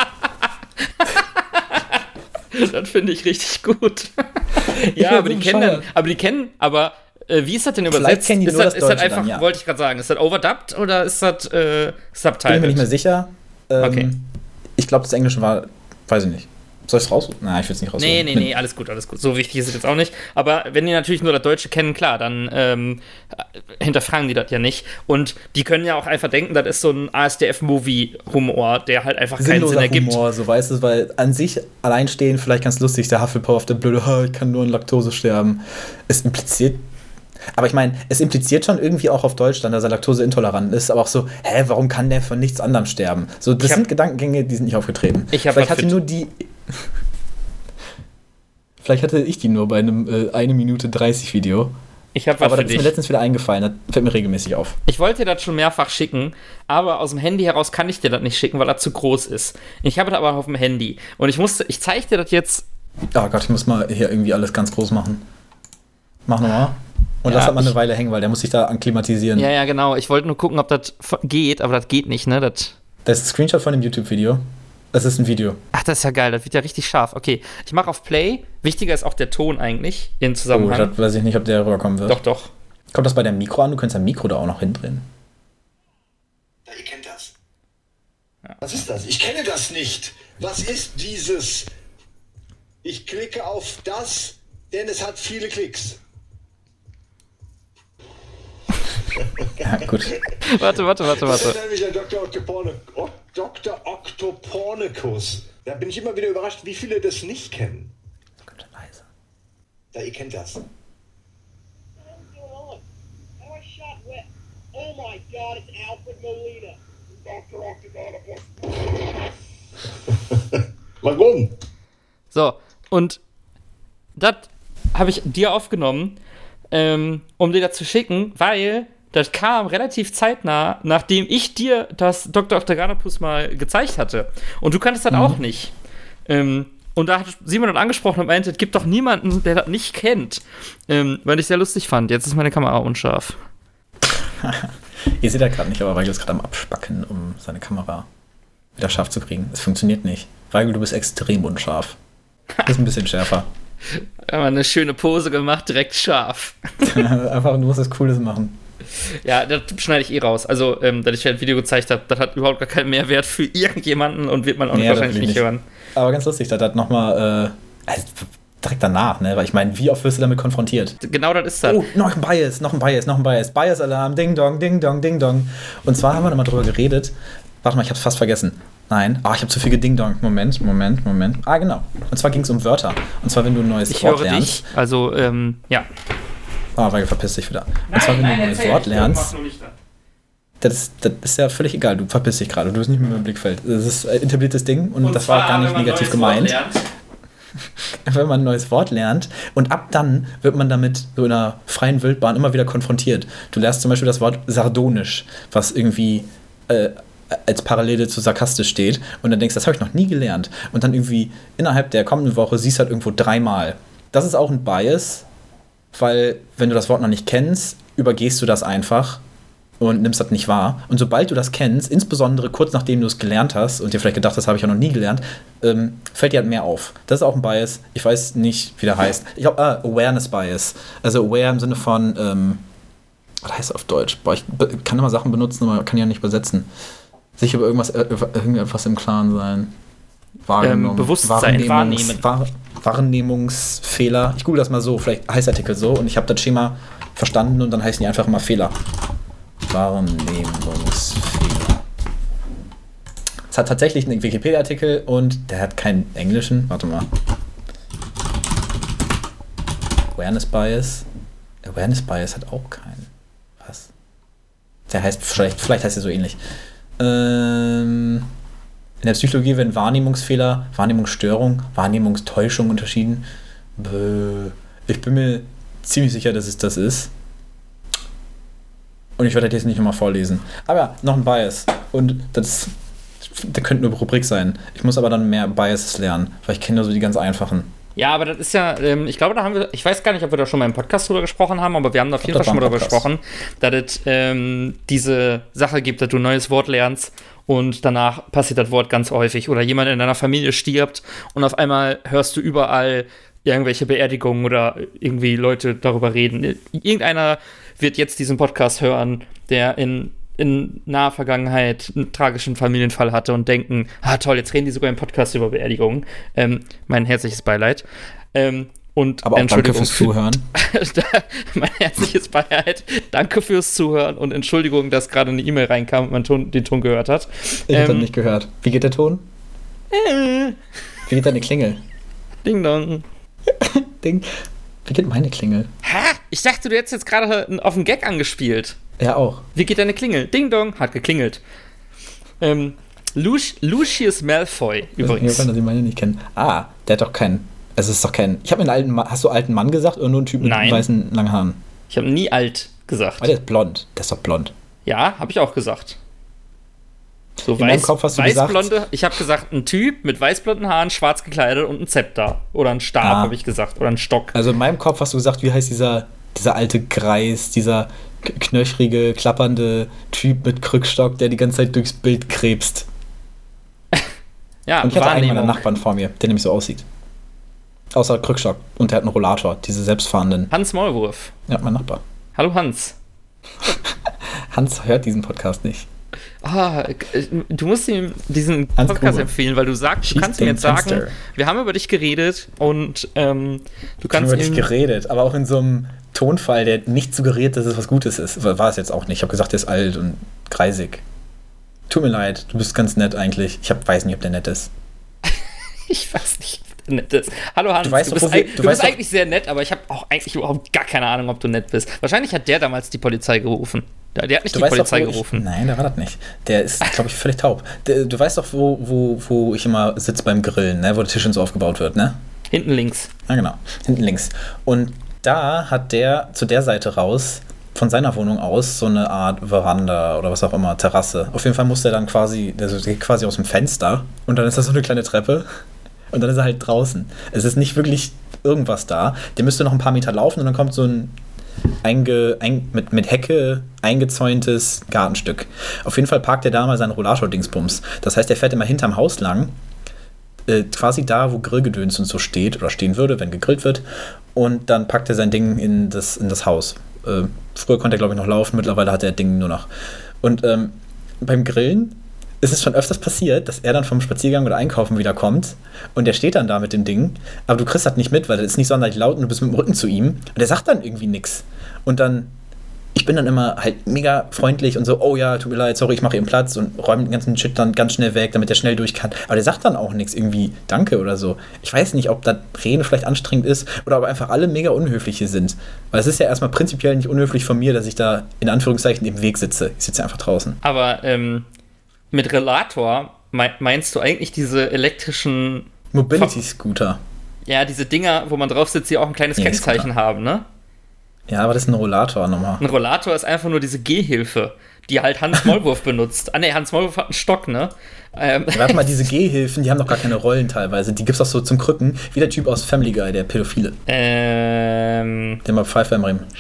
Das finde ich richtig gut. Ja, aber die, kennen dann, aber die kennen, aber äh, wie ist das denn übersetzt? Vielleicht kennen die ist nur das, das ist Deutsche das einfach, dann, ja. wollte ich gerade sagen, ist das overdubbed oder ist das äh, subtitled? Bin mir nicht mehr sicher. Ähm, okay. Ich glaube, das Englische war, weiß ich nicht. Soll ich es raussuchen? Nein, ich will es nicht raussuchen. Nee, nee, nee, alles gut, alles gut. So wichtig ist es jetzt auch nicht. Aber wenn die natürlich nur das Deutsche kennen, klar, dann ähm, hinterfragen die das ja nicht. Und die können ja auch einfach denken, das ist so ein A S D F-Movie-Humor, der halt einfach keinen Sinn ergibt. Humor, so weißt du, weil an sich alleinstehen vielleicht ganz lustig, der Hufflepuff, der blöde, ich kann nur an Laktose sterben. Es impliziert, aber ich meine, es impliziert schon irgendwie auch auf Deutsch dann, dass er laktoseintolerant ist, aber auch so, hä, warum kann der von nichts anderem sterben? So, das hab, sind Gedankengänge, die sind nicht aufgetreten. Ich vielleicht hatte nur die Vielleicht hatte ich die nur bei einem äh, eine Minute dreißig Video. Ich hab was aber für das dich. ist mir letztens wieder eingefallen, das fällt mir regelmäßig auf. Ich wollte dir das schon mehrfach schicken, aber aus dem Handy heraus kann ich dir das nicht schicken, weil das zu groß ist. Ich habe das aber auf dem Handy. Und ich musste, ich zeige dir das jetzt. Oh Gott, ich muss mal hier irgendwie alles ganz groß machen. Mach nochmal. Und ja, lass das mal eine Weile hängen, weil der muss sich da anklimatisieren. Ja, ja, genau. Ich wollte nur gucken, ob das geht, aber das geht nicht, ne? Das, das ist ein Screenshot von dem YouTube-Video. Das ist ein Video. Ach, das ist ja geil. Das wird ja richtig scharf. Okay, ich mache auf Play. Wichtiger ist auch der Ton eigentlich in Zusammenhang. Oh, das weiß ich nicht, ob der rüberkommen wird. Doch, doch. Kommt das bei der Mikro an? Du könntest dein Mikro da auch noch hindrehen. Ja, ihr kennt das. Ja. Was ist das? Ich kenne das nicht. Was ist dieses? Ich klicke auf das, denn es hat viele Klicks. Ja, gut. Warte, warte, warte, warte. Das ist nämlich der Doktor Octopornicus. Doktor Octopornicus. Da bin ich immer wieder überrascht, wie viele das nicht kennen. Ganz leise. Ja, ihr kennt das. Oh my God, it's Alfred Molina. Doktor Octopornicus. Warum? So, und das habe ich dir aufgenommen, ähm, um dir das zu schicken, weil das kam relativ zeitnah, nachdem ich dir das Doktor Octagonopus mal gezeigt hatte. Und du kanntest das mhm. auch nicht. Ähm, und da hat Simon dann angesprochen und meinte, es gibt doch niemanden, der das nicht kennt. Ähm, weil ich sehr lustig fand. Jetzt ist meine Kamera unscharf. Ihr seht das gerade nicht, aber Weigel ist gerade am Abspacken, um seine Kamera wieder scharf zu kriegen. Es funktioniert nicht. Weigel, du bist extrem unscharf. Das ist ein bisschen schärfer. Haben wir eine schöne Pose gemacht, direkt scharf. Einfach, du musst das Cooles machen. Ja, das schneide ich eh raus. Also, ähm, dass ich ein Video gezeigt habe, das hat überhaupt gar keinen Mehrwert für irgendjemanden und wird man auch nee, wahrscheinlich nicht, nicht hören. Aber ganz lustig, dass das nochmal, äh, also direkt danach, ne? Weil ich meine, wie oft wirst du damit konfrontiert? Genau das ist das. Oh, noch ein Bias, noch ein Bias, noch ein Bias. Bias-Alarm, Ding Dong, Ding Dong, Ding Dong. Und zwar haben wir nochmal drüber geredet. Warte mal, ich hab's fast vergessen. Nein, ah, ich habe zu viel gedingdong. Moment, Moment, Moment. Ah, genau. Und zwar ging es um Wörter. Und zwar, wenn du ein neues ich Wort höre lernst. Dich. Also, ähm, ja. Ah, Weigel, verpiss dich wieder. Und nein, zwar, wenn nein, du ein neues Wort lernst. Das ist, das ist ja völlig egal. Du verpiss dich gerade. Du bist nicht mehr im Blickfeld. Das ist ein etabliertes Ding und, und das zwar, war gar nicht negativ gemeint. Wenn man ein neues Wort lernt und ab dann wird man damit so in einer freien Wildbahn immer wieder konfrontiert. Du lernst zum Beispiel das Wort sardonisch, was irgendwie äh, als Parallele zu sarkastisch steht und dann denkst du, das habe ich noch nie gelernt und dann irgendwie innerhalb der kommenden Woche siehst du halt irgendwo dreimal. Das ist auch ein Bias, weil wenn du das Wort noch nicht kennst, übergehst du das einfach und nimmst das nicht wahr. Und sobald du das kennst, insbesondere kurz nachdem du es gelernt hast und dir vielleicht gedacht hast, das habe ich ja noch nie gelernt, ähm, fällt dir halt mehr auf. Das ist auch ein Bias. Ich weiß nicht, wie der heißt. Ich glaube, ah, Awareness Bias. Also aware im Sinne von, ähm, was heißt das auf Deutsch? Boah, ich be- kann immer Sachen benutzen, aber kann ja nicht übersetzen. sich über irgendwas, äh, über irgendetwas im Klaren sein. Wahrgenommen. Ähm, Bewusstsein, Wahrnehmungs- Wahr- Wahrnehmungsfehler. Ich google das mal so, vielleicht heißt der Artikel so und ich habe das Schema verstanden und dann heißen die einfach immer Fehler. Wahrnehmungsfehler. Es hat tatsächlich einen Wikipedia-Artikel und der hat keinen englischen. Warte mal. Awareness Bias. Awareness Bias hat auch keinen. Was? Der heißt, vielleicht, vielleicht heißt er so ähnlich. Ähm... In der Psychologie werden Wahrnehmungsfehler, Wahrnehmungsstörung, Wahrnehmungstäuschung unterschieden. Bäh. Ich bin mir ziemlich sicher, dass es das ist. Und ich werde das jetzt nicht nochmal vorlesen. Aber ja, noch ein Bias. Und das, das könnte eine Rubrik sein. Ich muss aber dann mehr Biases lernen, weil ich kenne nur so die ganz einfachen. Ja, aber das ist ja, ähm, ich glaube, da haben wir, ich weiß gar nicht, ob wir da schon mal im Podcast drüber gesprochen haben, aber wir haben da auf jeden Fall schon mal drüber gesprochen, dass es ähm, diese Sache gibt, dass du ein neues Wort lernst und danach passiert das Wort ganz häufig. Oder jemand in deiner Familie stirbt und auf einmal hörst du überall irgendwelche Beerdigungen oder irgendwie Leute darüber reden. Irgendeiner wird jetzt diesen Podcast hören, der in in naher Vergangenheit einen tragischen Familienfall hatte und denken, ah toll, jetzt reden die sogar im Podcast über Beerdigungen. Ähm, mein herzliches Beileid. Ähm, und Aber auch danke fürs Zuhören. Mein herzliches Beileid. Danke fürs Zuhören und Entschuldigung, dass gerade eine E-Mail reinkam und man Ton, den Ton gehört hat. Ich ähm, hab das nicht gehört. Wie geht der Ton? Äh, Wie geht deine Klingel? Ding dong. Ding. Wie geht meine Klingel? Hä? Ich dachte, du hättest jetzt gerade auf einen Gag angespielt. Ja, auch. Wie geht deine Klingel? Ding dong, hat geklingelt. Ähm, Luci- Lucius Malfoy übrigens. Ich kann, dass ich meine nicht kennen. Ah, der hat doch keinen. Es ist doch kein. Ich habe einen alten Mann. Hast du alten Mann gesagt oder nur einen Typ mit Nein. weißen langen Haaren? Ich habe nie alt gesagt. Aber der ist blond. Der ist doch blond. Ja, habe ich auch gesagt. So In weiß, meinem Kopf hast du weißblonde, gesagt- ich habe gesagt, ein Typ mit weißblonden Haaren, schwarz gekleidet und ein Zepter. Oder ein Stab, Ah. habe ich gesagt. Oder ein Stock. Also in meinem Kopf hast du gesagt, wie heißt dieser, dieser alte Greis, dieser k- knöchrige, klappernde Typ mit Krückstock, der die ganze Zeit durchs Bild krebst. Ja, Und ich hatte einen meiner Wahrnehmung. Nachbarn vor mir, der nämlich so aussieht. Außer Krückstock. Und der hat einen Rollator, diese selbstfahrenden. Hans Maulwurf. Ja, mein Nachbar. Hallo Hans. Hans hört diesen Podcast nicht. Ah, äh, du musst ihm diesen Hans Podcast Gruber. empfehlen, weil du sagst, du Schieß kannst ihm den jetzt sagen, Fenster. wir haben über dich geredet und ähm, du Ich habe kannst über dich ihm... geredet, aber auch in so einem Tonfall, der nicht suggeriert, dass es was Gutes ist. War es jetzt auch nicht. Ich habe gesagt, der ist alt und greisig. Tut mir leid, du bist ganz nett eigentlich. Ich hab, weiß nicht, ob der nett ist. Ich weiß nicht, ob du nett bist. Hallo Hans, Du weißt du doch, bist, wo wir- eig- du du weißt bist doch- eigentlich sehr nett, aber ich habe auch eigentlich überhaupt gar keine Ahnung, ob du nett bist. Wahrscheinlich hat der damals die Polizei gerufen. Der, der hat nicht Du die weißt Polizei doch, wo ich, gerufen. Nein, der war das nicht. Der ist, glaube ich, völlig taub. Der, du weißt doch, wo, wo, wo ich immer sitze beim Grillen, ne? Wo der Tisch und so aufgebaut wird, ne? Hinten links. Ja, genau. Hinten links. Und da hat der zu der Seite raus, von seiner Wohnung aus, so eine Art Veranda oder was auch immer, Terrasse. Auf jeden Fall muss der dann quasi, der geht quasi aus dem Fenster und dann ist da so eine kleine Treppe und dann ist er halt draußen. Es ist nicht wirklich irgendwas da. Der müsste noch ein paar Meter laufen und dann kommt so ein Einge, ein, mit, mit Hecke eingezäuntes Gartenstück. Auf jeden Fall parkt er da mal seinen Rollator-Dingsbums. Das heißt, er fährt immer hinterm Haus lang, äh, quasi da, wo Grillgedöns und so steht oder stehen würde, wenn gegrillt wird. Und dann packt er sein Ding in das, in das Haus. Äh, früher konnte er, glaube ich, noch laufen, mittlerweile hat er das Ding nur noch. Und ähm, beim Grillen ist es schon öfters passiert, dass er dann vom Spaziergang oder Einkaufen wiederkommt und der steht dann da mit dem Ding, aber du kriegst das nicht mit, weil das ist nicht sonderlich laut und du bist mit dem Rücken zu ihm und der sagt dann irgendwie nix. Und dann, ich bin dann immer halt mega freundlich und so, oh ja, tut mir leid, sorry, ich mache eben Platz und räume den ganzen Shit dann ganz schnell weg, damit der schnell durch kann. Aber der sagt dann auch nichts, irgendwie Danke oder so. Ich weiß nicht, ob das Reden vielleicht anstrengend ist oder ob einfach alle mega unhöflich hier sind. Weil es ist ja erstmal prinzipiell nicht unhöflich von mir, dass ich da in Anführungszeichen im Weg sitze. Ich sitze ja einfach draußen. Aber ähm, mit Relator mei- meinst du eigentlich diese elektrischen, Mobility-Scooter. ja, diese Dinger, wo man drauf sitzt, die auch ein kleines Nee, Kennzeichen Scooter. haben, ne? Ja, aber das ist ein Rollator nochmal. Ein Rollator ist einfach nur diese Gehhilfe, die halt Hans Maulwurf benutzt. Ah ne, Hans Maulwurf hat einen Stock, ne? Ähm, Warte mal, diese Gehhilfen, die haben doch gar keine Rollen teilweise. Die gibt's doch so zum Krücken, wie der Typ aus Family Guy, der Pädophile. ähm, Der mal Pfeife im Riemen.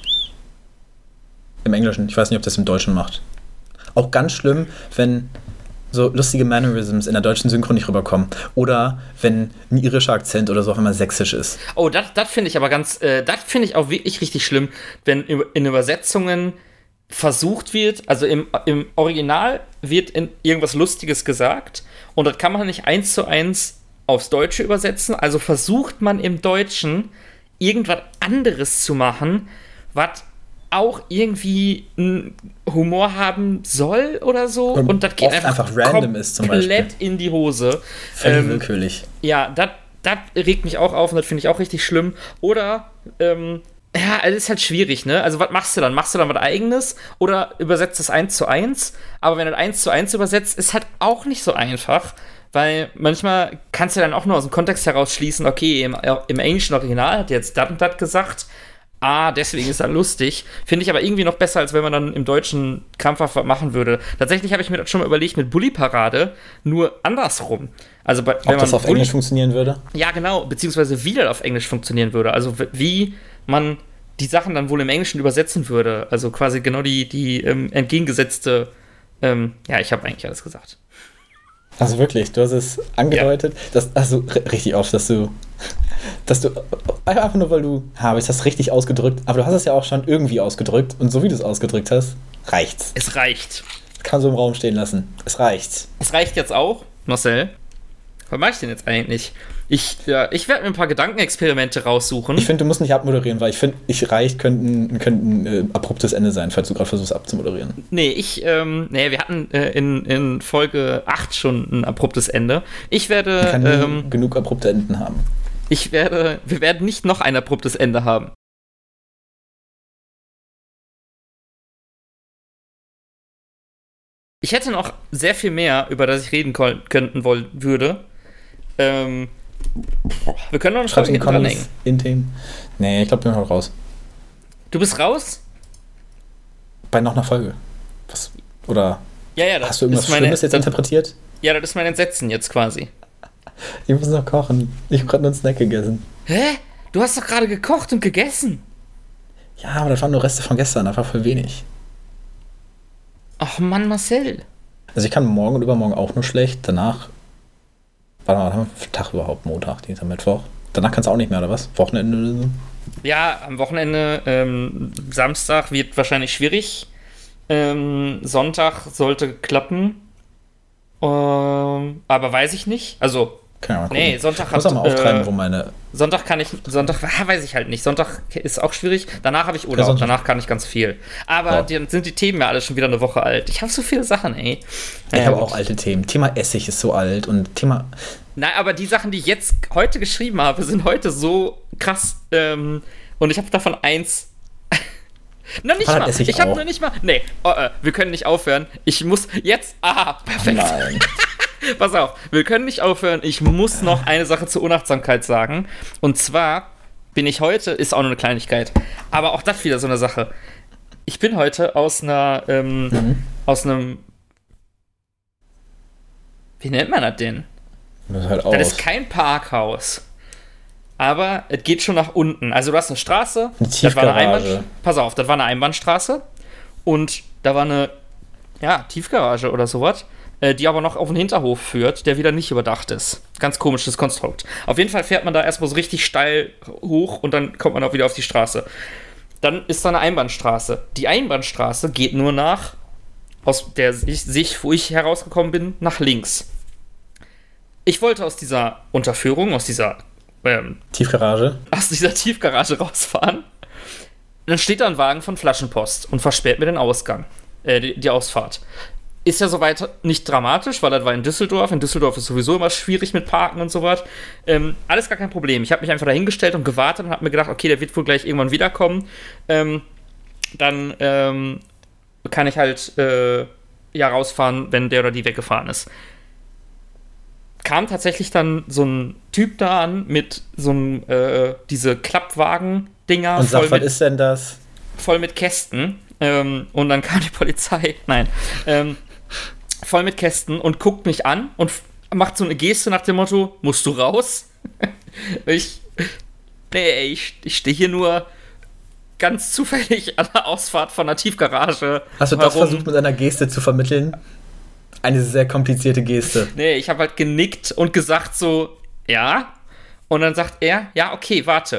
Im Englischen. Ich weiß nicht, ob das im Deutschen macht. Auch ganz schlimm, wenn so lustige Mannerisms in der deutschen Synchro nicht rüberkommen. Oder wenn ein irischer Akzent oder so auf einmal sächsisch ist. oh, das finde ich aber ganz, äh, das finde ich auch wirklich richtig schlimm, wenn in Übersetzungen versucht wird, also im, im Original wird in irgendwas Lustiges gesagt und das kann man nicht eins zu eins aufs Deutsche übersetzen, also versucht man im Deutschen irgendwas anderes zu machen, was auch irgendwie einen Humor haben soll oder so und, und das geht oft einfach, einfach random ist zum Beispiel. Komplett in die Hose. Völlig Ähm, willkürlich. Ja, das regt mich auch auf und das finde ich auch richtig schlimm. Oder, ähm, ja, es ist halt schwierig, ne? Also, was machst du dann? Machst du dann was Eigenes oder übersetzt es eins zu eins? Aber wenn du eins zu eins übersetzt, ist halt auch nicht so einfach, weil manchmal kannst du dann auch nur aus dem Kontext heraus schließen, okay, im, im englischen Original hat jetzt das und das gesagt, ah, deswegen ist er lustig. Finde ich aber irgendwie noch besser, als wenn man dann im Deutschen krampfhaft was machen würde. Tatsächlich habe ich mir das schon mal überlegt mit Bully-Parade, nur andersrum. Also, wenn Ob man das auf Bulli- Englisch funktionieren würde? Ja, genau, beziehungsweise wie das auf Englisch funktionieren würde. Also, w- wie man die Sachen dann wohl im Englischen übersetzen würde. Also quasi genau die, die ähm, entgegengesetzte, ähm, ja, ich habe eigentlich alles gesagt. Also wirklich, du hast es angedeutet, ja. dass, also r- richtig oft, dass du, dass du, einfach nur weil du, habe ich das richtig ausgedrückt, aber du hast es ja auch schon irgendwie ausgedrückt und so wie du es ausgedrückt hast, reicht's. Es reicht. Das kann so im Raum stehen lassen. Es reicht. Es reicht jetzt auch, Marcel. Was mache ich denn jetzt eigentlich? Ich, ja, ich werde mir ein paar Gedankenexperimente raussuchen. Ich finde, du musst nicht abmoderieren, weil ich finde, ich reicht könnten, könnten äh, abruptes Ende sein, falls du gerade versuchst abzumoderieren. Nee, ich, ähm, nee, wir hatten äh, in, in Folge acht schon ein abruptes Ende. Ich werde, Man kann nie ähm, genug abrupte Enden haben. ich werde, wir werden nicht noch ein abruptes Ende haben. Ich hätte noch sehr viel mehr, über das ich reden ko- könnten wollen würde. Ähm, wir können noch eine Schreib's Folge in die hinten dranhängen. Comments, Intim. Nee, ich glaube, wir sind heute raus. Du bist raus? Bei noch einer Folge. Was? Oder Ja, ja, das hast du irgendwas ist meine, Schlimmes jetzt das, interpretiert? Ja, das ist mein Entsetzen jetzt quasi. Ich muss noch kochen. Ich habe gerade nur einen Snack gegessen. Hä? Du hast doch gerade gekocht und gegessen. Ja, aber das waren nur Reste von gestern, einfach voll wenig. Ach Mann, Marcel. Also ich kann morgen und übermorgen auch nur schlecht. Danach, warte mal, was haben wir für Tag überhaupt? Montag, Dienstag, Mittwoch. Danach kannst du auch nicht mehr, oder was? Wochenende oder so? Ja, am Wochenende, ähm, Samstag wird wahrscheinlich schwierig. Ähm, Sonntag sollte klappen. Ähm, aber weiß ich nicht. Also, Kann ja mal gucken. nee, Sonntag ich muss hat, auch mal auftreiben, äh, wo meine... Sonntag kann ich, Sonntag, ah, weiß ich halt nicht. Sonntag ist auch schwierig. Danach habe ich Urlaub, Sonntag. danach kann ich ganz viel. Aber Ja. dann sind die Themen ja alle schon wieder eine Woche alt. Ich habe so viele Sachen, ey. Ich Naja, habe gut. auch alte Themen. Thema Essig ist so alt und Thema... Nein, aber die Sachen, die ich jetzt heute geschrieben habe, sind heute so krass. Ähm, und ich habe davon eins. noch nicht Hat mal. Essig Ich habe auch. noch nicht mal. Nee, oh, äh, wir können nicht aufhören. Ich muss jetzt. Ah, perfekt. Nein. Pass auf, wir können nicht aufhören. Ich muss noch eine Sache zur Unachtsamkeit sagen. Und zwar bin ich heute, ist auch nur eine Kleinigkeit, aber auch das wieder so eine Sache. Ich bin heute aus einer, ähm, Mhm. aus einem. Wie nennt man das denn? Das ist halt aus. Das ist kein Parkhaus. Aber es geht schon nach unten. Also du hast eine Straße. Eine Das war eine Tiefgarage. Einbahn, pass auf, das war eine Einbahnstraße. Und da war eine, ja, Tiefgarage oder sowas, äh, die aber noch auf den Hinterhof führt, der wieder nicht überdacht ist. Ganz komisches Konstrukt. Auf jeden Fall fährt man da erstmal so richtig steil hoch und dann kommt man auch wieder auf die Straße. Dann ist da eine Einbahnstraße. Die Einbahnstraße geht nur nach, aus der Sicht, wo ich herausgekommen bin, nach links. Ich wollte aus dieser Unterführung, aus dieser, ähm, Tiefgarage. aus dieser Tiefgarage rausfahren. Dann steht da ein Wagen von Flaschenpost und versperrt mir den Ausgang, äh, die, die Ausfahrt. Ist ja soweit nicht dramatisch, weil das war in Düsseldorf. In Düsseldorf ist sowieso immer schwierig mit Parken und sowas. Ähm, alles gar kein Problem. Ich habe mich einfach dahingestellt und gewartet und habe mir gedacht, okay, der wird wohl gleich irgendwann wiederkommen. Ähm, dann ähm, kann ich halt äh, ja rausfahren, wenn der oder die weggefahren ist. Kam tatsächlich dann so ein Typ da an mit so einem, äh, diese Klappwagen-Dinger Und voll, sagt, was mit, ist denn das? voll mit Kästen. Ähm, und dann kam die Polizei, nein, ähm, voll mit Kästen und guckt mich an und f- macht so eine Geste nach dem Motto, musst du raus? ich, nee, ich, ich stehe hier nur ganz zufällig an der Ausfahrt von einer Tiefgarage. Hast du das herum. versucht mit einer Geste zu vermitteln? Eine sehr komplizierte Geste. Nee, ich habe halt genickt und gesagt so, ja. Und dann sagt er, ja, okay, warte.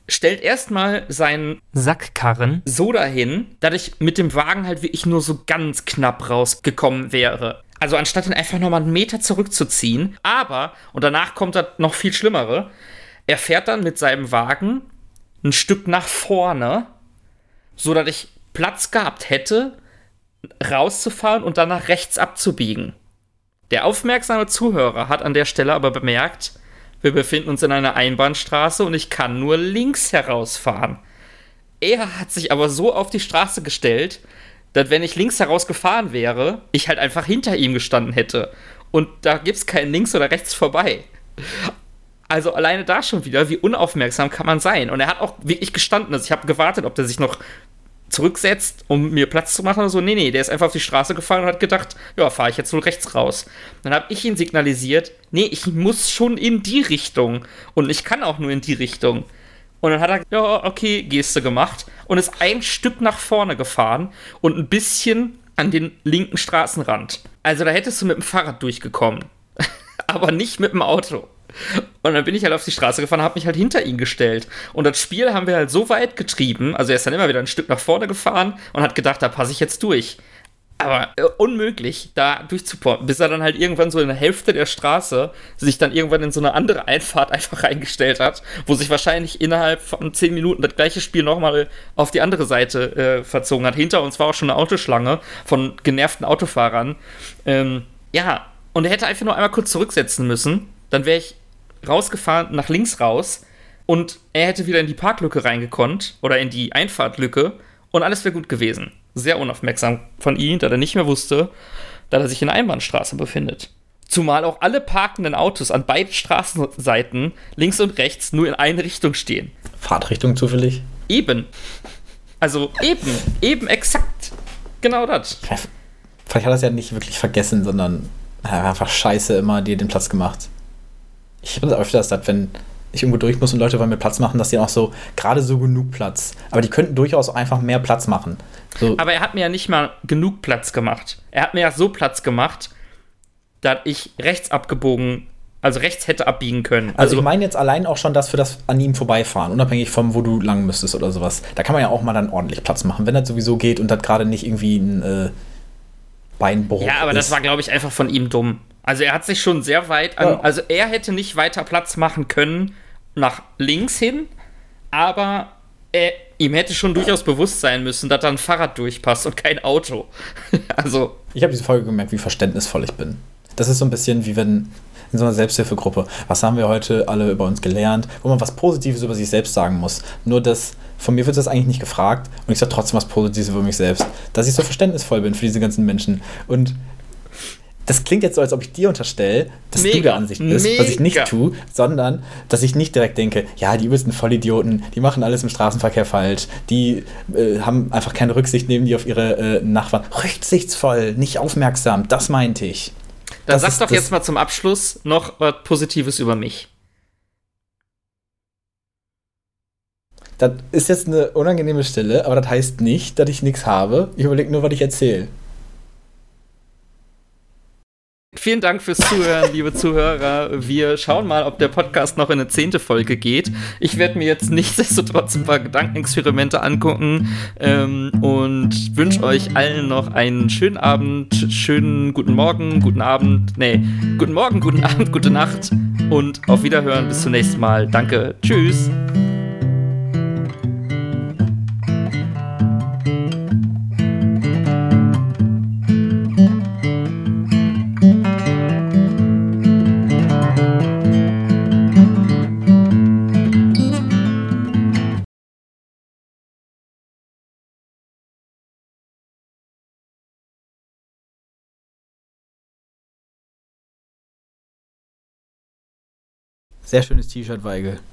stellt erstmal seinen Sackkarren so dahin, dass ich mit dem Wagen halt wirklich nur so ganz knapp rausgekommen wäre. Also anstatt ihn einfach nochmal einen Meter zurückzuziehen. Aber, und danach kommt das noch viel Schlimmere, er fährt dann mit seinem Wagen ein Stück nach vorne, so dass ich Platz gehabt hätte, rauszufahren und dann nach rechts abzubiegen. Der aufmerksame Zuhörer hat an der Stelle aber bemerkt, wir befinden uns in einer Einbahnstraße und ich kann nur links herausfahren. Er hat sich aber so auf die Straße gestellt, dass wenn ich links heraus gefahren wäre, ich halt einfach hinter ihm gestanden hätte. Und da gibt's kein links oder rechts vorbei. Also alleine da schon wieder, wie unaufmerksam kann man sein? Und er hat auch wirklich gestanden. Also ich habe gewartet, ob der sich noch zurücksetzt, um mir Platz zu machen oder so. Nee, nee, der ist einfach auf die Straße gefahren und hat gedacht, ja, fahre ich jetzt wohl rechts raus. Dann habe ich ihn signalisiert, nee, ich muss schon in die Richtung. Und ich kann auch nur in die Richtung. Und dann hat er, ja, okay, Geste gemacht und ist ein Stück nach vorne gefahren und ein bisschen an den linken Straßenrand. Also da hättest du mit dem Fahrrad durchgekommen. Aber nicht mit dem Auto. Und dann bin ich halt auf die Straße gefahren und habe mich halt hinter ihn gestellt. Und das Spiel haben wir halt so weit getrieben, also er ist dann immer wieder ein Stück nach vorne gefahren und hat gedacht, da passe ich jetzt durch. Aber äh, unmöglich, da durchzuporten, bis er dann halt irgendwann so in der Hälfte der Straße sich dann irgendwann in so eine andere Einfahrt einfach reingestellt hat, wo sich wahrscheinlich innerhalb von zehn Minuten das gleiche Spiel nochmal auf die andere Seite äh, verzogen hat. Hinter uns war auch schon eine Autoschlange von genervten Autofahrern. Ähm, ja, und er hätte einfach nur einmal kurz zurücksetzen müssen, dann wäre ich rausgefahren, nach links raus und er hätte wieder in die Parklücke reingekonnt oder in die Einfahrtlücke und alles wäre gut gewesen. Sehr unaufmerksam von ihm, da er nicht mehr wusste, dass er sich in der Einbahnstraße befindet. Zumal auch alle parkenden Autos an beiden Straßenseiten, links und rechts, nur in eine Richtung stehen. Fahrtrichtung zufällig? Eben. Also eben, eben exakt. Genau das. Vielleicht hat er es ja nicht wirklich vergessen, sondern er hat einfach scheiße immer dir den Platz gemacht. Ich habe das öfters, dass wenn ich irgendwo durch muss und Leute wollen mir Platz machen, dass die auch so, gerade so genug Platz. Aber die könnten durchaus einfach mehr Platz machen. So. Aber er hat mir ja nicht mal genug Platz gemacht. Er hat mir ja so Platz gemacht, dass ich rechts abgebogen, also rechts hätte abbiegen können. Also, also ich meine jetzt allein auch schon das für das an ihm vorbeifahren, unabhängig von wo du lang müsstest oder sowas. Da kann man ja auch mal dann ordentlich Platz machen, wenn das sowieso geht und das gerade nicht irgendwie ein äh, Beinbruch ist. Ja, aber das war, glaube ich, einfach von ihm dumm. Also er hat sich schon sehr weit an, ja. Also er hätte nicht weiter Platz machen können nach links hin, aber er, ihm hätte schon durchaus bewusst sein müssen, dass da ein Fahrrad durchpasst und kein Auto. Also ich habe diese Folge gemerkt, wie verständnisvoll ich bin. Das ist so ein bisschen wie wenn in so einer Selbsthilfegruppe, was haben wir heute alle über uns gelernt, wo man was Positives über sich selbst sagen muss. Nur das, von mir wird das eigentlich nicht gefragt und ich sage trotzdem was Positives über mich selbst, dass ich so verständnisvoll bin für diese ganzen Menschen. Und das klingt jetzt so, als ob ich dir unterstelle, dass mega, du der Ansicht bist, mega. Was ich nicht tue, sondern, dass ich nicht direkt denke, ja, die übelsten Vollidioten, die machen alles im Straßenverkehr falsch, die äh, haben einfach keine Rücksicht, nehmen die auf ihre äh, Nachbarn. Rücksichtsvoll, nicht aufmerksam, das meinte ich. Dann sag doch jetzt mal zum Abschluss noch was Positives über mich. Das ist jetzt eine unangenehme Stille, aber das heißt nicht, dass ich nichts habe. Ich überlege nur, was ich erzähle. Vielen Dank fürs Zuhören, liebe Zuhörer. Wir schauen mal, ob der Podcast noch in eine zehnte Folge geht. Ich werde mir jetzt nichtsdestotrotz ein paar Gedankenexperimente angucken ähm, und wünsche euch allen noch einen schönen Abend, schönen guten Morgen, guten Abend, nee, guten Morgen, guten Abend, gute Nacht und auf Wiederhören. Bis zum nächsten Mal. Danke. Tschüss. Sehr schönes T-Shirt, Weigel.